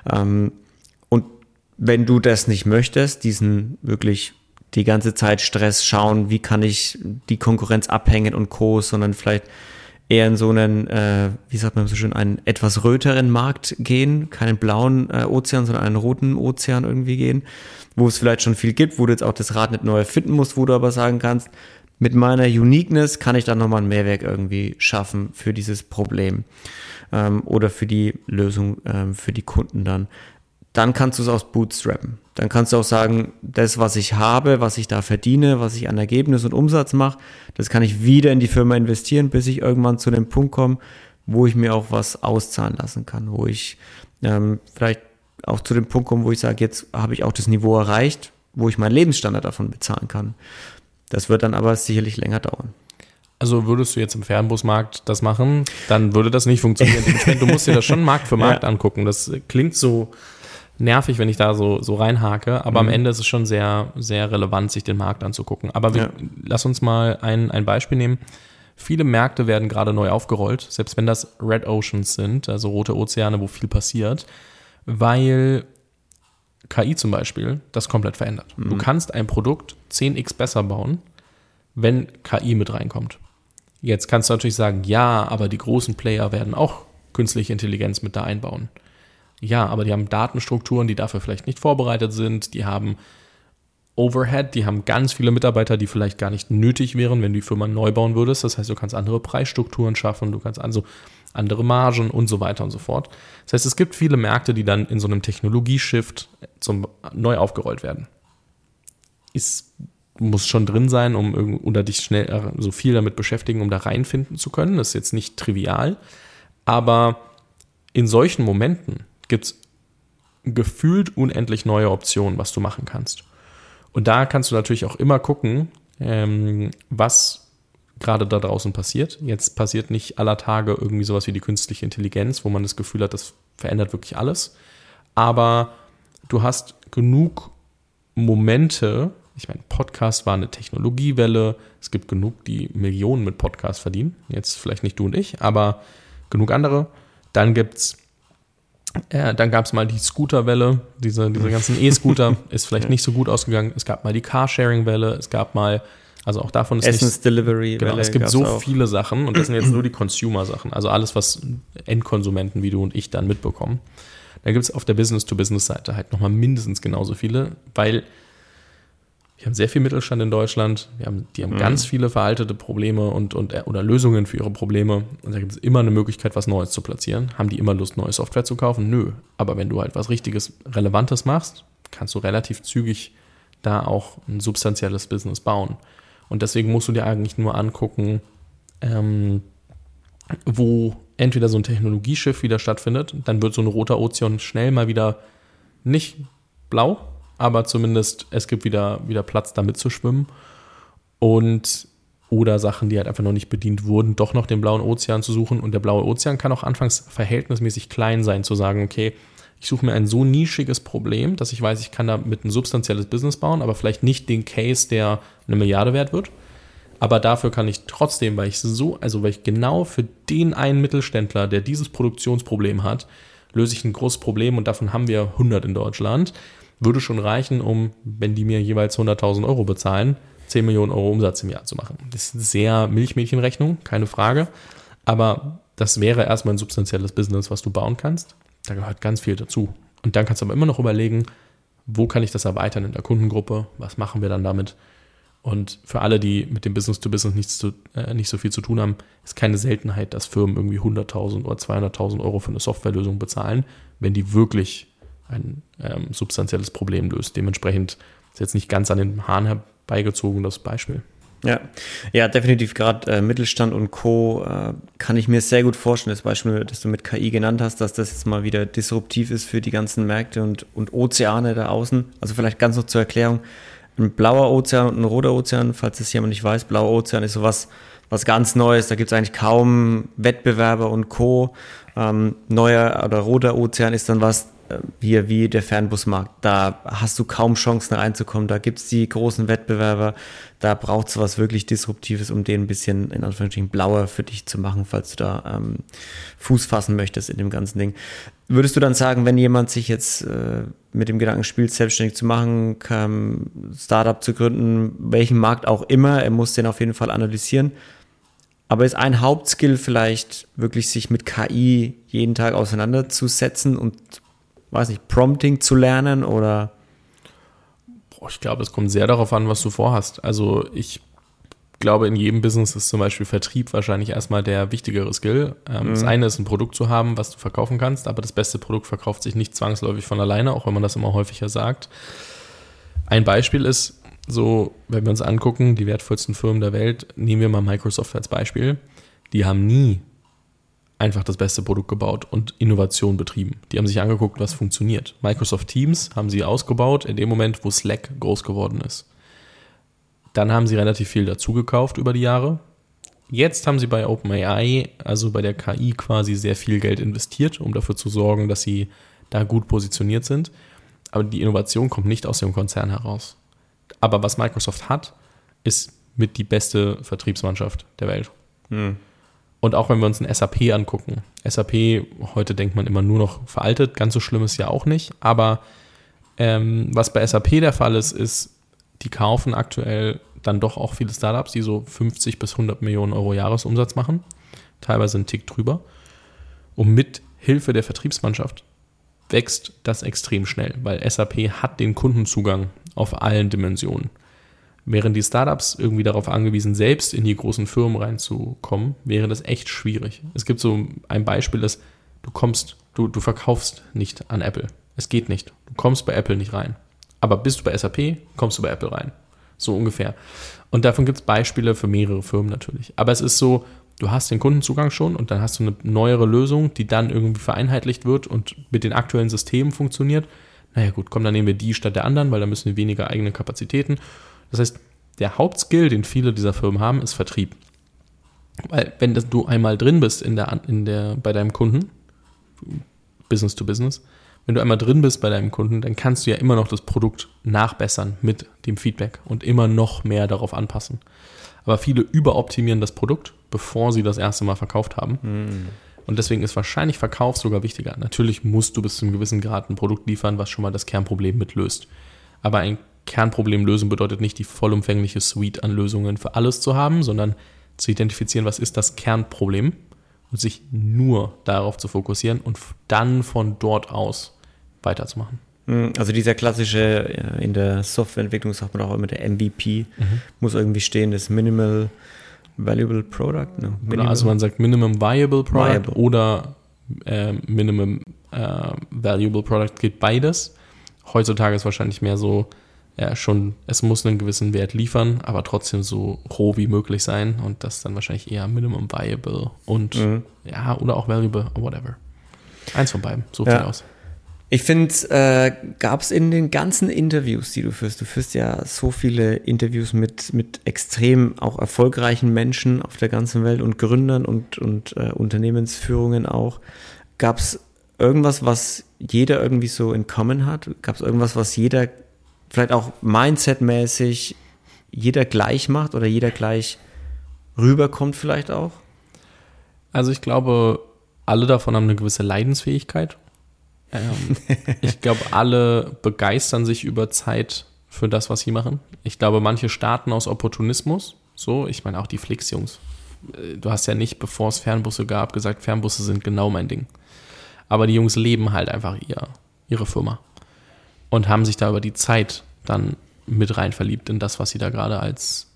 Und wenn du das nicht möchtest, diesen wirklich die ganze Zeit Stress schauen, wie kann ich die Konkurrenz abhängen und Co., sondern vielleicht eher in so einen, wie sagt man so schön, einen etwas röteren Markt gehen, keinen blauen Ozean, sondern einen roten Ozean irgendwie gehen, wo es vielleicht schon viel gibt, wo du jetzt auch das Rad nicht neu erfinden musst, wo du aber sagen kannst, mit meiner Uniqueness kann ich dann nochmal einen Mehrwert irgendwie schaffen für dieses Problem oder für die Lösung für die Kunden dann. Dann kannst du es auch bootstrappen. Dann kannst du auch sagen, das, was ich habe, was ich da verdiene, was ich an Ergebnis und Umsatz mache, das kann ich wieder in die Firma investieren, bis ich irgendwann zu dem Punkt komme, wo ich mir auch was auszahlen lassen kann, wo ich vielleicht auch zu dem Punkt komme, wo ich sage, jetzt habe ich auch das Niveau erreicht, wo ich meinen Lebensstandard davon bezahlen kann. Das wird dann aber sicherlich länger dauern. Also würdest du jetzt im Fernbusmarkt das machen, dann würde das nicht funktionieren. Du musst dir das schon Markt für Markt angucken. Das klingt so nervig, wenn ich da so reinhake, aber am Ende ist es schon sehr, sehr relevant, sich den Markt anzugucken. Aber lass uns mal ein Beispiel nehmen. Viele Märkte werden gerade neu aufgerollt, selbst wenn das Red Oceans sind, also rote Ozeane, wo viel passiert, weil KI zum Beispiel das komplett verändert. Du kannst ein Produkt 10x besser bauen, wenn KI mit reinkommt. Jetzt kannst du natürlich sagen, ja, aber die großen Player werden auch künstliche Intelligenz mit da einbauen. Ja, aber die haben Datenstrukturen, die dafür vielleicht nicht vorbereitet sind, die haben Overhead, die haben ganz viele Mitarbeiter, die vielleicht gar nicht nötig wären, wenn du die Firma neu bauen würdest. Das heißt, du kannst andere Preisstrukturen schaffen, du kannst also andere Margen und so weiter und so fort. Das heißt, es gibt viele Märkte, die dann in so einem Technologieshift neu aufgerollt werden. Muss schon drin sein, oder dich schnell so viel damit beschäftigen, um da reinfinden zu können. Das ist jetzt nicht trivial, aber in solchen Momenten gibt es gefühlt unendlich neue Optionen, was du machen kannst. Und da kannst du natürlich auch immer gucken, was gerade da draußen passiert. Jetzt passiert nicht aller Tage irgendwie sowas wie die künstliche Intelligenz, wo man das Gefühl hat, das verändert wirklich alles. Aber du hast genug Momente, ich meine, Podcast war eine Technologiewelle, es gibt genug, die Millionen mit Podcast verdienen. Jetzt vielleicht nicht du und ich, aber genug andere. Dann gab es mal die Scooterwelle, diese ganzen E-Scooter, ist vielleicht nicht so gut ausgegangen. Es gab mal die Carsharing-Welle, es gab mal, also auch davon ist Essens-Delivery-Welle. Genau, es gibt so viele Sachen und das sind jetzt nur die Consumer-Sachen, also alles, was Endkonsumenten wie du und ich dann mitbekommen. Da gibt es auf der Business-to-Business-Seite halt nochmal mindestens genauso viele, weil wir haben sehr viel Mittelstand in Deutschland, die haben ganz viele veraltete Probleme oder Lösungen für ihre Probleme und da gibt es immer eine Möglichkeit, was Neues zu platzieren. Haben die immer Lust, neue Software zu kaufen? Nö. Aber wenn du halt was Richtiges, Relevantes machst, kannst du relativ zügig da auch ein substanzielles Business bauen. Und deswegen musst du dir eigentlich nur angucken, wo entweder so ein Technologieschiff wieder stattfindet, dann wird so ein roter Ozean schnell mal wieder nicht blau, aber zumindest es gibt wieder Platz, da mitzuschwimmen. Oder Sachen, die halt einfach noch nicht bedient wurden, doch noch den blauen Ozean zu suchen. Und der blaue Ozean kann auch anfangs verhältnismäßig klein sein, zu sagen, okay, Ich suche mir ein so nischiges Problem, dass ich weiß, ich kann damit ein substanzielles Business bauen, aber vielleicht nicht den Case, der 1 Milliarde wert wird. Aber dafür kann ich trotzdem, weil ich genau für den einen Mittelständler, der dieses Produktionsproblem hat, löse ich ein großes Problem und davon haben wir 100 in Deutschland, würde schon reichen, um, wenn die mir jeweils 100.000 Euro bezahlen, 10 Millionen Euro Umsatz im Jahr zu machen. Das ist eine sehr Milchmädchenrechnung, keine Frage. Aber das wäre erstmal ein substanzielles Business, was du bauen kannst. Da gehört ganz viel dazu. Und dann kannst du aber immer noch überlegen, wo kann ich das erweitern in der Kundengruppe? Was machen wir dann damit? Und für alle, die mit dem Business-to-Business nicht so viel zu tun haben, ist keine Seltenheit, dass Firmen irgendwie 100.000 oder 200.000 Euro für eine Softwarelösung bezahlen, wenn die wirklich ein substanzielles Problem löst. Dementsprechend ist jetzt nicht ganz an den Haaren herbeigezogen, das Beispiel. Ja, definitiv gerade Mittelstand und Co. Kann ich mir sehr gut vorstellen, das Beispiel, das du mit KI genannt hast, dass das jetzt mal wieder disruptiv ist für die ganzen Märkte und Ozeane da außen. Also vielleicht ganz noch zur Erklärung, ein blauer Ozean und ein roter Ozean, falls das jemand nicht weiß, blauer Ozean ist sowas was ganz Neues, da gibt es eigentlich kaum Wettbewerber und Co. Neuer oder roter Ozean ist dann was, hier wie der Fernbusmarkt, da hast du kaum Chancen reinzukommen, da gibt es die großen Wettbewerber, da braucht es was wirklich Disruptives, um den ein bisschen, in Anführungsstrichen, blauer für dich zu machen, falls du da Fuß fassen möchtest in dem ganzen Ding. Würdest du dann sagen, wenn jemand sich jetzt mit dem Gedanken spielt, selbstständig zu machen, Startup zu gründen, welchen Markt auch immer, er muss den auf jeden Fall analysieren, aber ist ein Hauptskill vielleicht wirklich, sich mit KI jeden Tag auseinanderzusetzen und weiß nicht, Prompting zu lernen oder? Ich glaube, es kommt sehr darauf an, was du vorhast. Also ich glaube, in jedem Business ist zum Beispiel Vertrieb wahrscheinlich erstmal der wichtigere Skill. Das eine ist, ein Produkt zu haben, was du verkaufen kannst, aber das beste Produkt verkauft sich nicht zwangsläufig von alleine, auch wenn man das immer häufiger sagt. Ein Beispiel ist so, wenn wir uns angucken, die wertvollsten Firmen der Welt, nehmen wir mal Microsoft als Beispiel, die haben nie einfach das beste Produkt gebaut und Innovation betrieben. Die haben sich angeguckt, was funktioniert. Microsoft Teams haben sie ausgebaut in dem Moment, wo Slack groß geworden ist. Dann haben sie relativ viel dazu gekauft über die Jahre. Jetzt haben sie bei OpenAI, also bei der KI, quasi sehr viel Geld investiert, um dafür zu sorgen, dass sie da gut positioniert sind. Aber die Innovation kommt nicht aus dem Konzern heraus. Aber was Microsoft hat, ist mit die beste Vertriebsmannschaft der Welt. Und auch wenn wir uns ein SAP angucken, SAP, heute denkt man immer nur noch veraltet, ganz so schlimm ist ja auch nicht, aber was bei SAP der Fall ist, die kaufen aktuell dann doch auch viele Startups, die so 50 bis 100 Millionen Euro Jahresumsatz machen, teilweise einen Tick drüber. Und mit Hilfe der Vertriebsmannschaft wächst das extrem schnell, weil SAP hat den Kundenzugang auf allen Dimensionen. Wären die Startups irgendwie darauf angewiesen, selbst in die großen Firmen reinzukommen, wäre das echt schwierig. Es gibt so ein Beispiel, dass du verkaufst nicht an Apple. Es geht nicht. Du kommst bei Apple nicht rein. Aber bist du bei SAP, kommst du bei Apple rein. So ungefähr. Und davon gibt es Beispiele für mehrere Firmen natürlich. Aber es ist so, du hast den Kundenzugang schon und dann hast du eine neuere Lösung, die dann irgendwie vereinheitlicht wird und mit den aktuellen Systemen funktioniert. Naja gut, komm, dann nehmen wir die statt der anderen, weil dann müssen wir weniger eigene Kapazitäten. Das heißt, der Hauptskill, den viele dieser Firmen haben, ist Vertrieb. Weil wenn du einmal drin bist bei deinem Kunden, Business to Business, wenn du einmal drin bist bei deinem Kunden, dann kannst du ja immer noch das Produkt nachbessern mit dem Feedback und immer noch mehr darauf anpassen. Aber viele überoptimieren das Produkt, bevor sie das erste Mal verkauft haben. Und deswegen ist wahrscheinlich Verkauf sogar wichtiger. Natürlich musst du bis zu einem gewissen Grad ein Produkt liefern, was schon mal das Kernproblem mitlöst. Aber ein Kernproblem lösen bedeutet nicht, die vollumfängliche Suite an Lösungen für alles zu haben, sondern zu identifizieren, was ist das Kernproblem und sich nur darauf zu fokussieren und dann von dort aus weiterzumachen. Also dieser klassische, in der Softwareentwicklung sagt man auch immer, der MVP muss irgendwie stehen, das Minimal Valuable Product. Also man sagt Minimum Viable Product oder Minimum Valuable Product, geht beides. Heutzutage ist wahrscheinlich mehr so, es muss einen gewissen Wert liefern, aber trotzdem so roh wie möglich sein und das dann wahrscheinlich eher Minimum Viable und oder auch Valuable, whatever. Eins von beiden, so viel aus. Ich finde, gab es in den ganzen Interviews, die du führst ja so viele Interviews mit extrem auch erfolgreichen Menschen auf der ganzen Welt und Gründern und Unternehmensführungen auch, gab es irgendwas, was jeder irgendwie so in common hat? Gab es irgendwas, was jeder vielleicht auch mindsetmäßig jeder gleich macht oder jeder gleich rüberkommt vielleicht auch? Also ich glaube, alle davon haben eine gewisse Leidensfähigkeit. Ich glaube, alle begeistern sich über Zeit für das, was sie machen. Ich glaube, manche starten aus Opportunismus. So, ich meine auch die Flix-Jungs. Du hast ja nicht, bevor es Fernbusse gab, gesagt, Fernbusse sind genau mein Ding. Aber die Jungs leben halt einfach ihre Firma und haben sich da über die Zeit dann mit rein verliebt in das, was sie da gerade als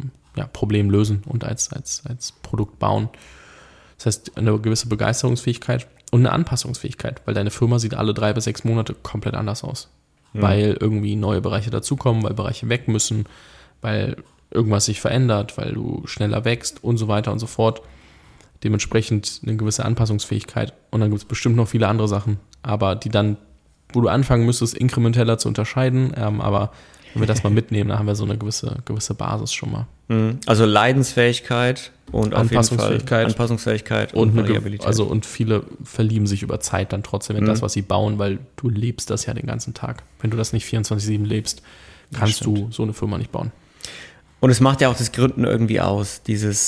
Problem lösen und als Produkt bauen. Das heißt, eine gewisse Begeisterungsfähigkeit und eine Anpassungsfähigkeit, weil deine Firma sieht alle 3 bis 6 Monate komplett anders aus. Ja. Weil irgendwie neue Bereiche dazukommen, weil Bereiche weg müssen, weil irgendwas sich verändert, weil du schneller wächst und so weiter und so fort. Dementsprechend eine gewisse Anpassungsfähigkeit. Und dann gibt es bestimmt noch viele andere Sachen, aber die dann, wo du anfangen müsstest, inkrementeller zu unterscheiden. Aber wenn wir das mal mitnehmen, dann haben wir so eine gewisse Basis schon mal. Also Leidensfähigkeit und Anpassungsfähigkeit und Variabilität. Und viele verlieben sich über Zeit dann trotzdem in das, was sie bauen, weil du lebst das ja den ganzen Tag. Wenn du das nicht 24/7 lebst, kannst du so eine Firma nicht bauen. Und es macht ja auch das Gründen irgendwie aus,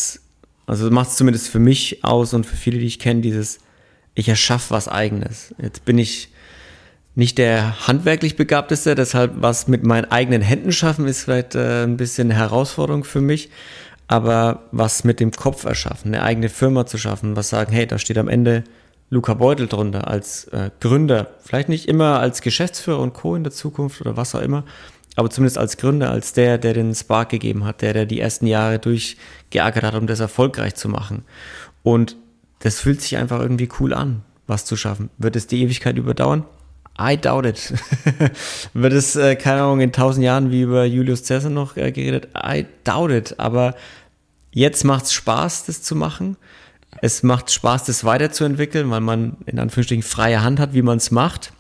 also macht es zumindest für mich aus und für viele, die ich kenne, ich erschaffe was Eigenes. Jetzt bin ich nicht der handwerklich Begabteste, deshalb was mit meinen eigenen Händen schaffen ist vielleicht ein bisschen eine Herausforderung für mich, aber was mit dem Kopf erschaffen, eine eigene Firma zu schaffen, was sagen, hey, da steht am Ende Luca Beutel drunter als Gründer, vielleicht nicht immer als Geschäftsführer und Co. in der Zukunft oder was auch immer, aber zumindest als Gründer, als der den Spark gegeben hat, der die ersten Jahre durchgeackert hat, um das erfolgreich zu machen. Und das fühlt sich einfach irgendwie cool an, was zu schaffen. Wird es die Ewigkeit überdauern? I doubt it. Wird es, keine Ahnung, in 1000 Jahren wie über Julius Caesar noch geredet? I doubt it. Aber jetzt macht es Spaß, das zu machen. Es macht Spaß, das weiterzuentwickeln, weil man in Anführungsstrichen freie Hand hat, wie man es macht.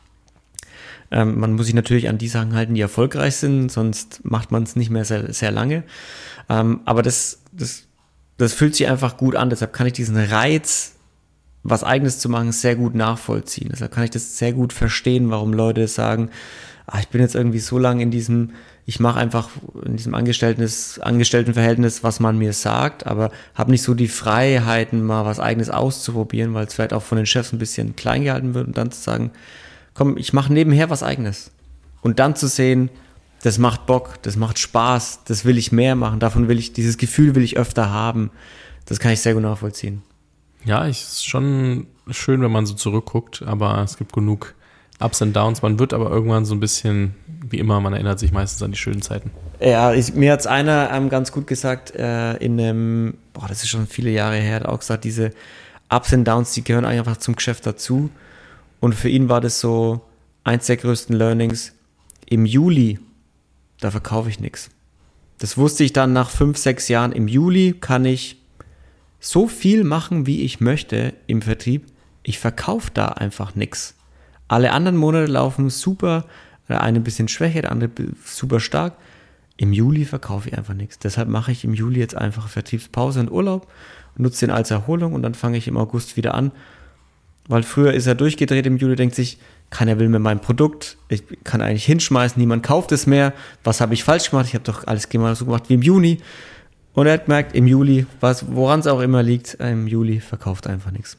Man muss sich natürlich an die Sachen halten, die erfolgreich sind, sonst macht man es nicht mehr sehr, sehr lange. Aber das fühlt sich einfach gut an. Deshalb kann ich diesen Reiz, was Eigenes zu machen, sehr gut nachvollziehen. Deshalb kann ich das sehr gut verstehen, warum Leute sagen, ich bin jetzt irgendwie so lange ich mache einfach in diesem Angestelltenverhältnis, was man mir sagt, aber habe nicht so die Freiheiten, mal was Eigenes auszuprobieren, weil es vielleicht auch von den Chefs ein bisschen klein gehalten wird und dann zu sagen, komm, ich mache nebenher was Eigenes. Und dann zu sehen, das macht Bock, das macht Spaß, das will ich mehr machen, dieses Gefühl will ich öfter haben. Das kann ich sehr gut nachvollziehen. Ja, ist schon schön, wenn man so zurückguckt, aber es gibt genug Ups und Downs. Man wird aber irgendwann so ein bisschen, wie immer, man erinnert sich meistens an die schönen Zeiten. Ja, mir hat es einer ganz gut gesagt, das ist schon viele Jahre her, hat auch gesagt, diese Ups und Downs, die gehören einfach zum Geschäft dazu. Und für ihn war das so eins der größten Learnings. Im Juli, da verkaufe ich nichts. Das wusste ich dann nach 5, 6 Jahren. Im Juli kann ich so viel machen, wie ich möchte im Vertrieb. Ich verkaufe da einfach nichts. Alle anderen Monate laufen super, der eine ein bisschen schwächer, der andere super stark. Im Juli verkaufe ich einfach nichts. Deshalb mache ich im Juli jetzt einfach Vertriebspause und Urlaub, nutze den als Erholung und dann fange ich im August wieder an. Weil früher ist er durchgedreht im Juli, denkt sich, keiner will mehr mein Produkt, ich kann eigentlich hinschmeißen, niemand kauft es mehr. Was habe ich falsch gemacht? Ich habe doch alles so gemacht wie im Juni. Und er hat gemerkt, im Juli, woran es auch immer liegt, im Juli verkauft einfach nichts.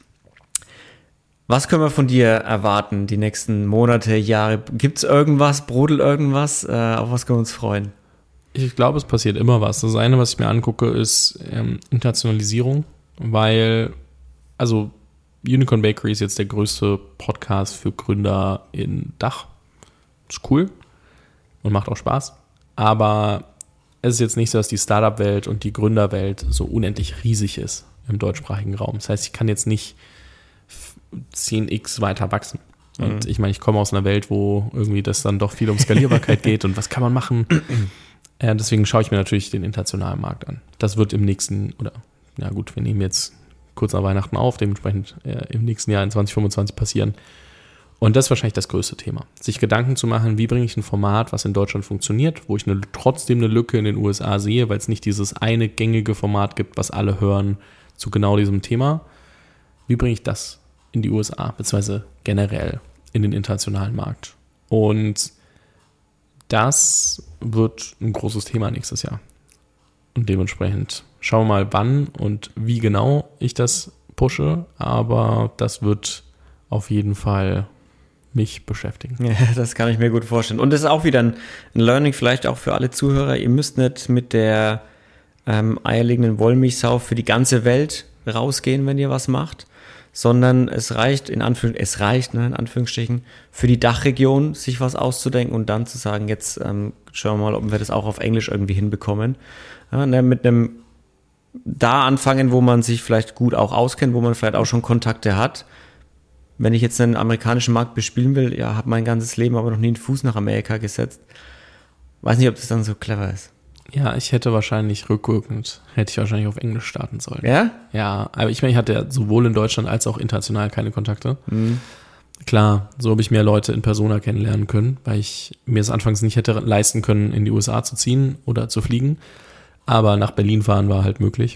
Was können wir von dir erwarten, die nächsten Monate, Jahre? Gibt es irgendwas, brodelt irgendwas? Auf was können wir uns freuen? Ich glaube, es passiert immer was. Das eine, was ich mir angucke, ist Internationalisierung, weil, Unicorn Bakery ist jetzt der größte Podcast für Gründer in Dach. Ist cool und macht auch Spaß. Aber es ist jetzt nicht so, dass die Startup-Welt und die Gründerwelt so unendlich riesig ist im deutschsprachigen Raum. Das heißt, ich kann jetzt nicht 10x weiter wachsen. Und ich meine, ich komme aus einer Welt, wo irgendwie das dann doch viel um Skalierbarkeit geht und was kann man machen. Deswegen schaue ich mir natürlich den internationalen Markt an. Das wird wir nehmen jetzt kurz nach Weihnachten auf, dementsprechend im nächsten Jahr in 2025 passieren. Und das ist wahrscheinlich das größte Thema. Sich Gedanken zu machen, wie bringe ich ein Format, was in Deutschland funktioniert, wo ich trotzdem eine Lücke in den USA sehe, weil es nicht dieses eine gängige Format gibt, was alle hören zu genau diesem Thema. Wie bringe ich das in die USA, beziehungsweise generell in den internationalen Markt. Und das wird ein großes Thema nächstes Jahr. Und dementsprechend schauen wir mal, wann und wie genau ich das pushe, aber das wird auf jeden Fall mich beschäftigen. Ja, das kann ich mir gut vorstellen. Und das ist auch wieder ein Learning vielleicht auch für alle Zuhörer. Ihr müsst nicht mit der eierlegenden Wollmilchsau für die ganze Welt rausgehen, wenn ihr was macht, sondern es reicht, in Anführungsstrichen, für die Dachregion sich was auszudenken und dann zu sagen, jetzt schauen wir mal, ob wir das auch auf Englisch irgendwie hinbekommen. Ja, mit einem da anfangen, wo man sich vielleicht gut auch auskennt, wo man vielleicht auch schon Kontakte hat. Wenn ich jetzt einen amerikanischen Markt bespielen will, ja, habe mein ganzes Leben aber noch nie einen Fuß nach Amerika gesetzt. Weiß nicht, ob das dann so clever ist. Ja, ich hätte wahrscheinlich auf Englisch starten sollen. Ja? Ja, aber ich meine, ich hatte ja sowohl in Deutschland als auch international keine Kontakte. Mhm. Klar, so habe ich mehr Leute in Persona kennenlernen können, weil ich mir es anfangs nicht hätte leisten können, in die USA zu ziehen oder zu fliegen. Aber nach Berlin fahren war halt möglich.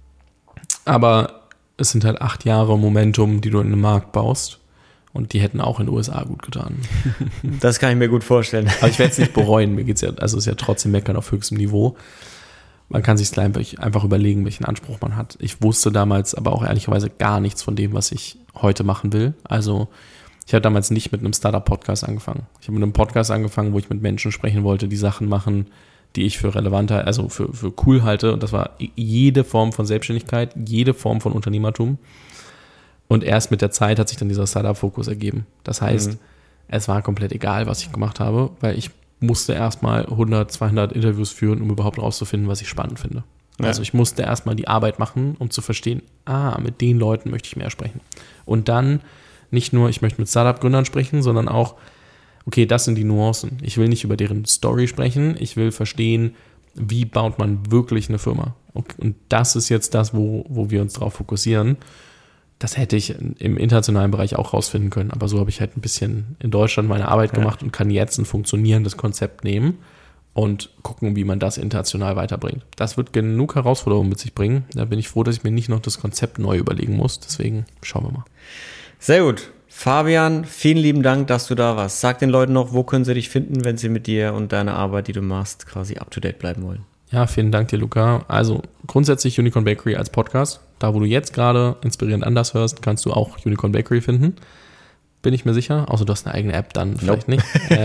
Aber es sind halt 8 Jahre Momentum, die du in einem Markt baust. Und die hätten auch in den USA gut getan. Das kann ich mir gut vorstellen. Aber ich werde es nicht bereuen. Mir geht's ja, also es ist ja trotzdem Meckern auf höchstem Niveau. Man kann sich einfach überlegen, welchen Anspruch man hat. Ich wusste damals aber auch ehrlicherweise gar nichts von dem, was ich heute machen will. Also ich habe damals nicht mit einem Startup-Podcast angefangen. Ich habe mit einem Podcast angefangen, wo ich mit Menschen sprechen wollte, die Sachen machen, die ich für relevant, also für cool halte. Und das war jede Form von Selbstständigkeit, jede Form von Unternehmertum. Und erst mit der Zeit hat sich dann dieser Startup-Fokus ergeben. Das heißt, es war komplett egal, was ich gemacht habe, weil ich musste erstmal 100, 200 Interviews führen, um überhaupt rauszufinden, was ich spannend finde. Ja. Also ich musste erstmal die Arbeit machen, um zu verstehen, mit den Leuten möchte ich mehr sprechen. Und dann nicht nur, ich möchte mit Startup-Gründern sprechen, sondern auch, okay, das sind die Nuancen. Ich will nicht über deren Story sprechen, ich will verstehen, wie baut man wirklich eine Firma. Und das ist jetzt das, wo wir uns drauf fokussieren. Das hätte ich im internationalen Bereich auch rausfinden können, aber so habe ich halt ein bisschen in Deutschland meine Arbeit gemacht und kann jetzt ein funktionierendes Konzept nehmen und gucken, wie man das international weiterbringt. Das wird genug Herausforderungen mit sich bringen. Da bin ich froh, dass ich mir nicht noch das Konzept neu überlegen muss. Deswegen schauen wir mal. Sehr gut. Fabian, vielen lieben Dank, dass du da warst. Sag den Leuten noch, wo können sie dich finden, wenn sie mit dir und deiner Arbeit, die du machst, quasi up-to-date bleiben wollen. Ja, vielen Dank dir, Luca. Also grundsätzlich Unicorn Bakery als Podcast. Da, wo du jetzt gerade Inspirierend anders hörst, kannst du auch Unicorn Bakery finden. Bin ich mir sicher. Außer du hast eine eigene App, dann vielleicht nicht.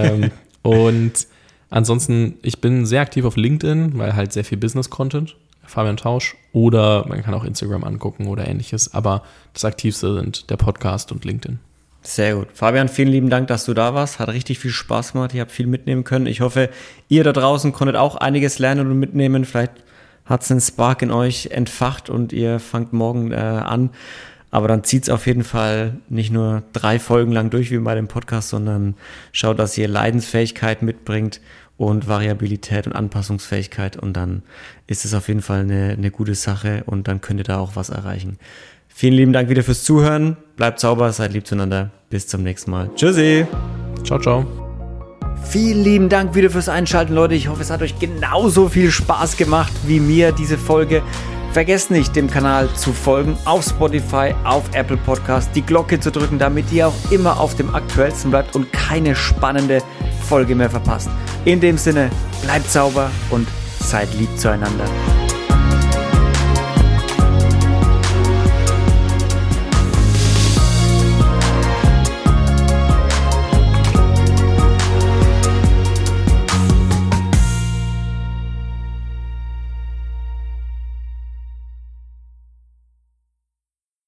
Und ansonsten, ich bin sehr aktiv auf LinkedIn, weil halt sehr viel Business-Content, Fabian Tausch, oder man kann auch Instagram angucken oder ähnliches. Aber das Aktivste sind der Podcast und LinkedIn. Sehr gut. Fabian, vielen lieben Dank, dass du da warst. Hat richtig viel Spaß gemacht. Ich habe viel mitnehmen können. Ich hoffe, ihr da draußen konntet auch einiges lernen und mitnehmen. Vielleicht hat es einen Spark in euch entfacht und ihr fangt morgen an. Aber dann zieht es auf jeden Fall nicht nur 3 Folgen lang durch wie bei dem Podcast, sondern schaut, dass ihr Leidensfähigkeit mitbringt und Variabilität und Anpassungsfähigkeit. Und dann ist es auf jeden Fall eine gute Sache und dann könnt ihr da auch was erreichen. Vielen lieben Dank wieder fürs Zuhören. Bleibt sauber, seid lieb zueinander. Bis zum nächsten Mal. Tschüssi. Ciao, ciao. Vielen lieben Dank wieder fürs Einschalten, Leute. Ich hoffe, es hat euch genauso viel Spaß gemacht wie mir, diese Folge. Vergesst nicht, dem Kanal zu folgen, auf Spotify, auf Apple Podcast, die Glocke zu drücken, damit ihr auch immer auf dem Aktuellsten bleibt und keine spannende Folge mehr verpasst. In dem Sinne, bleibt sauber und seid lieb zueinander.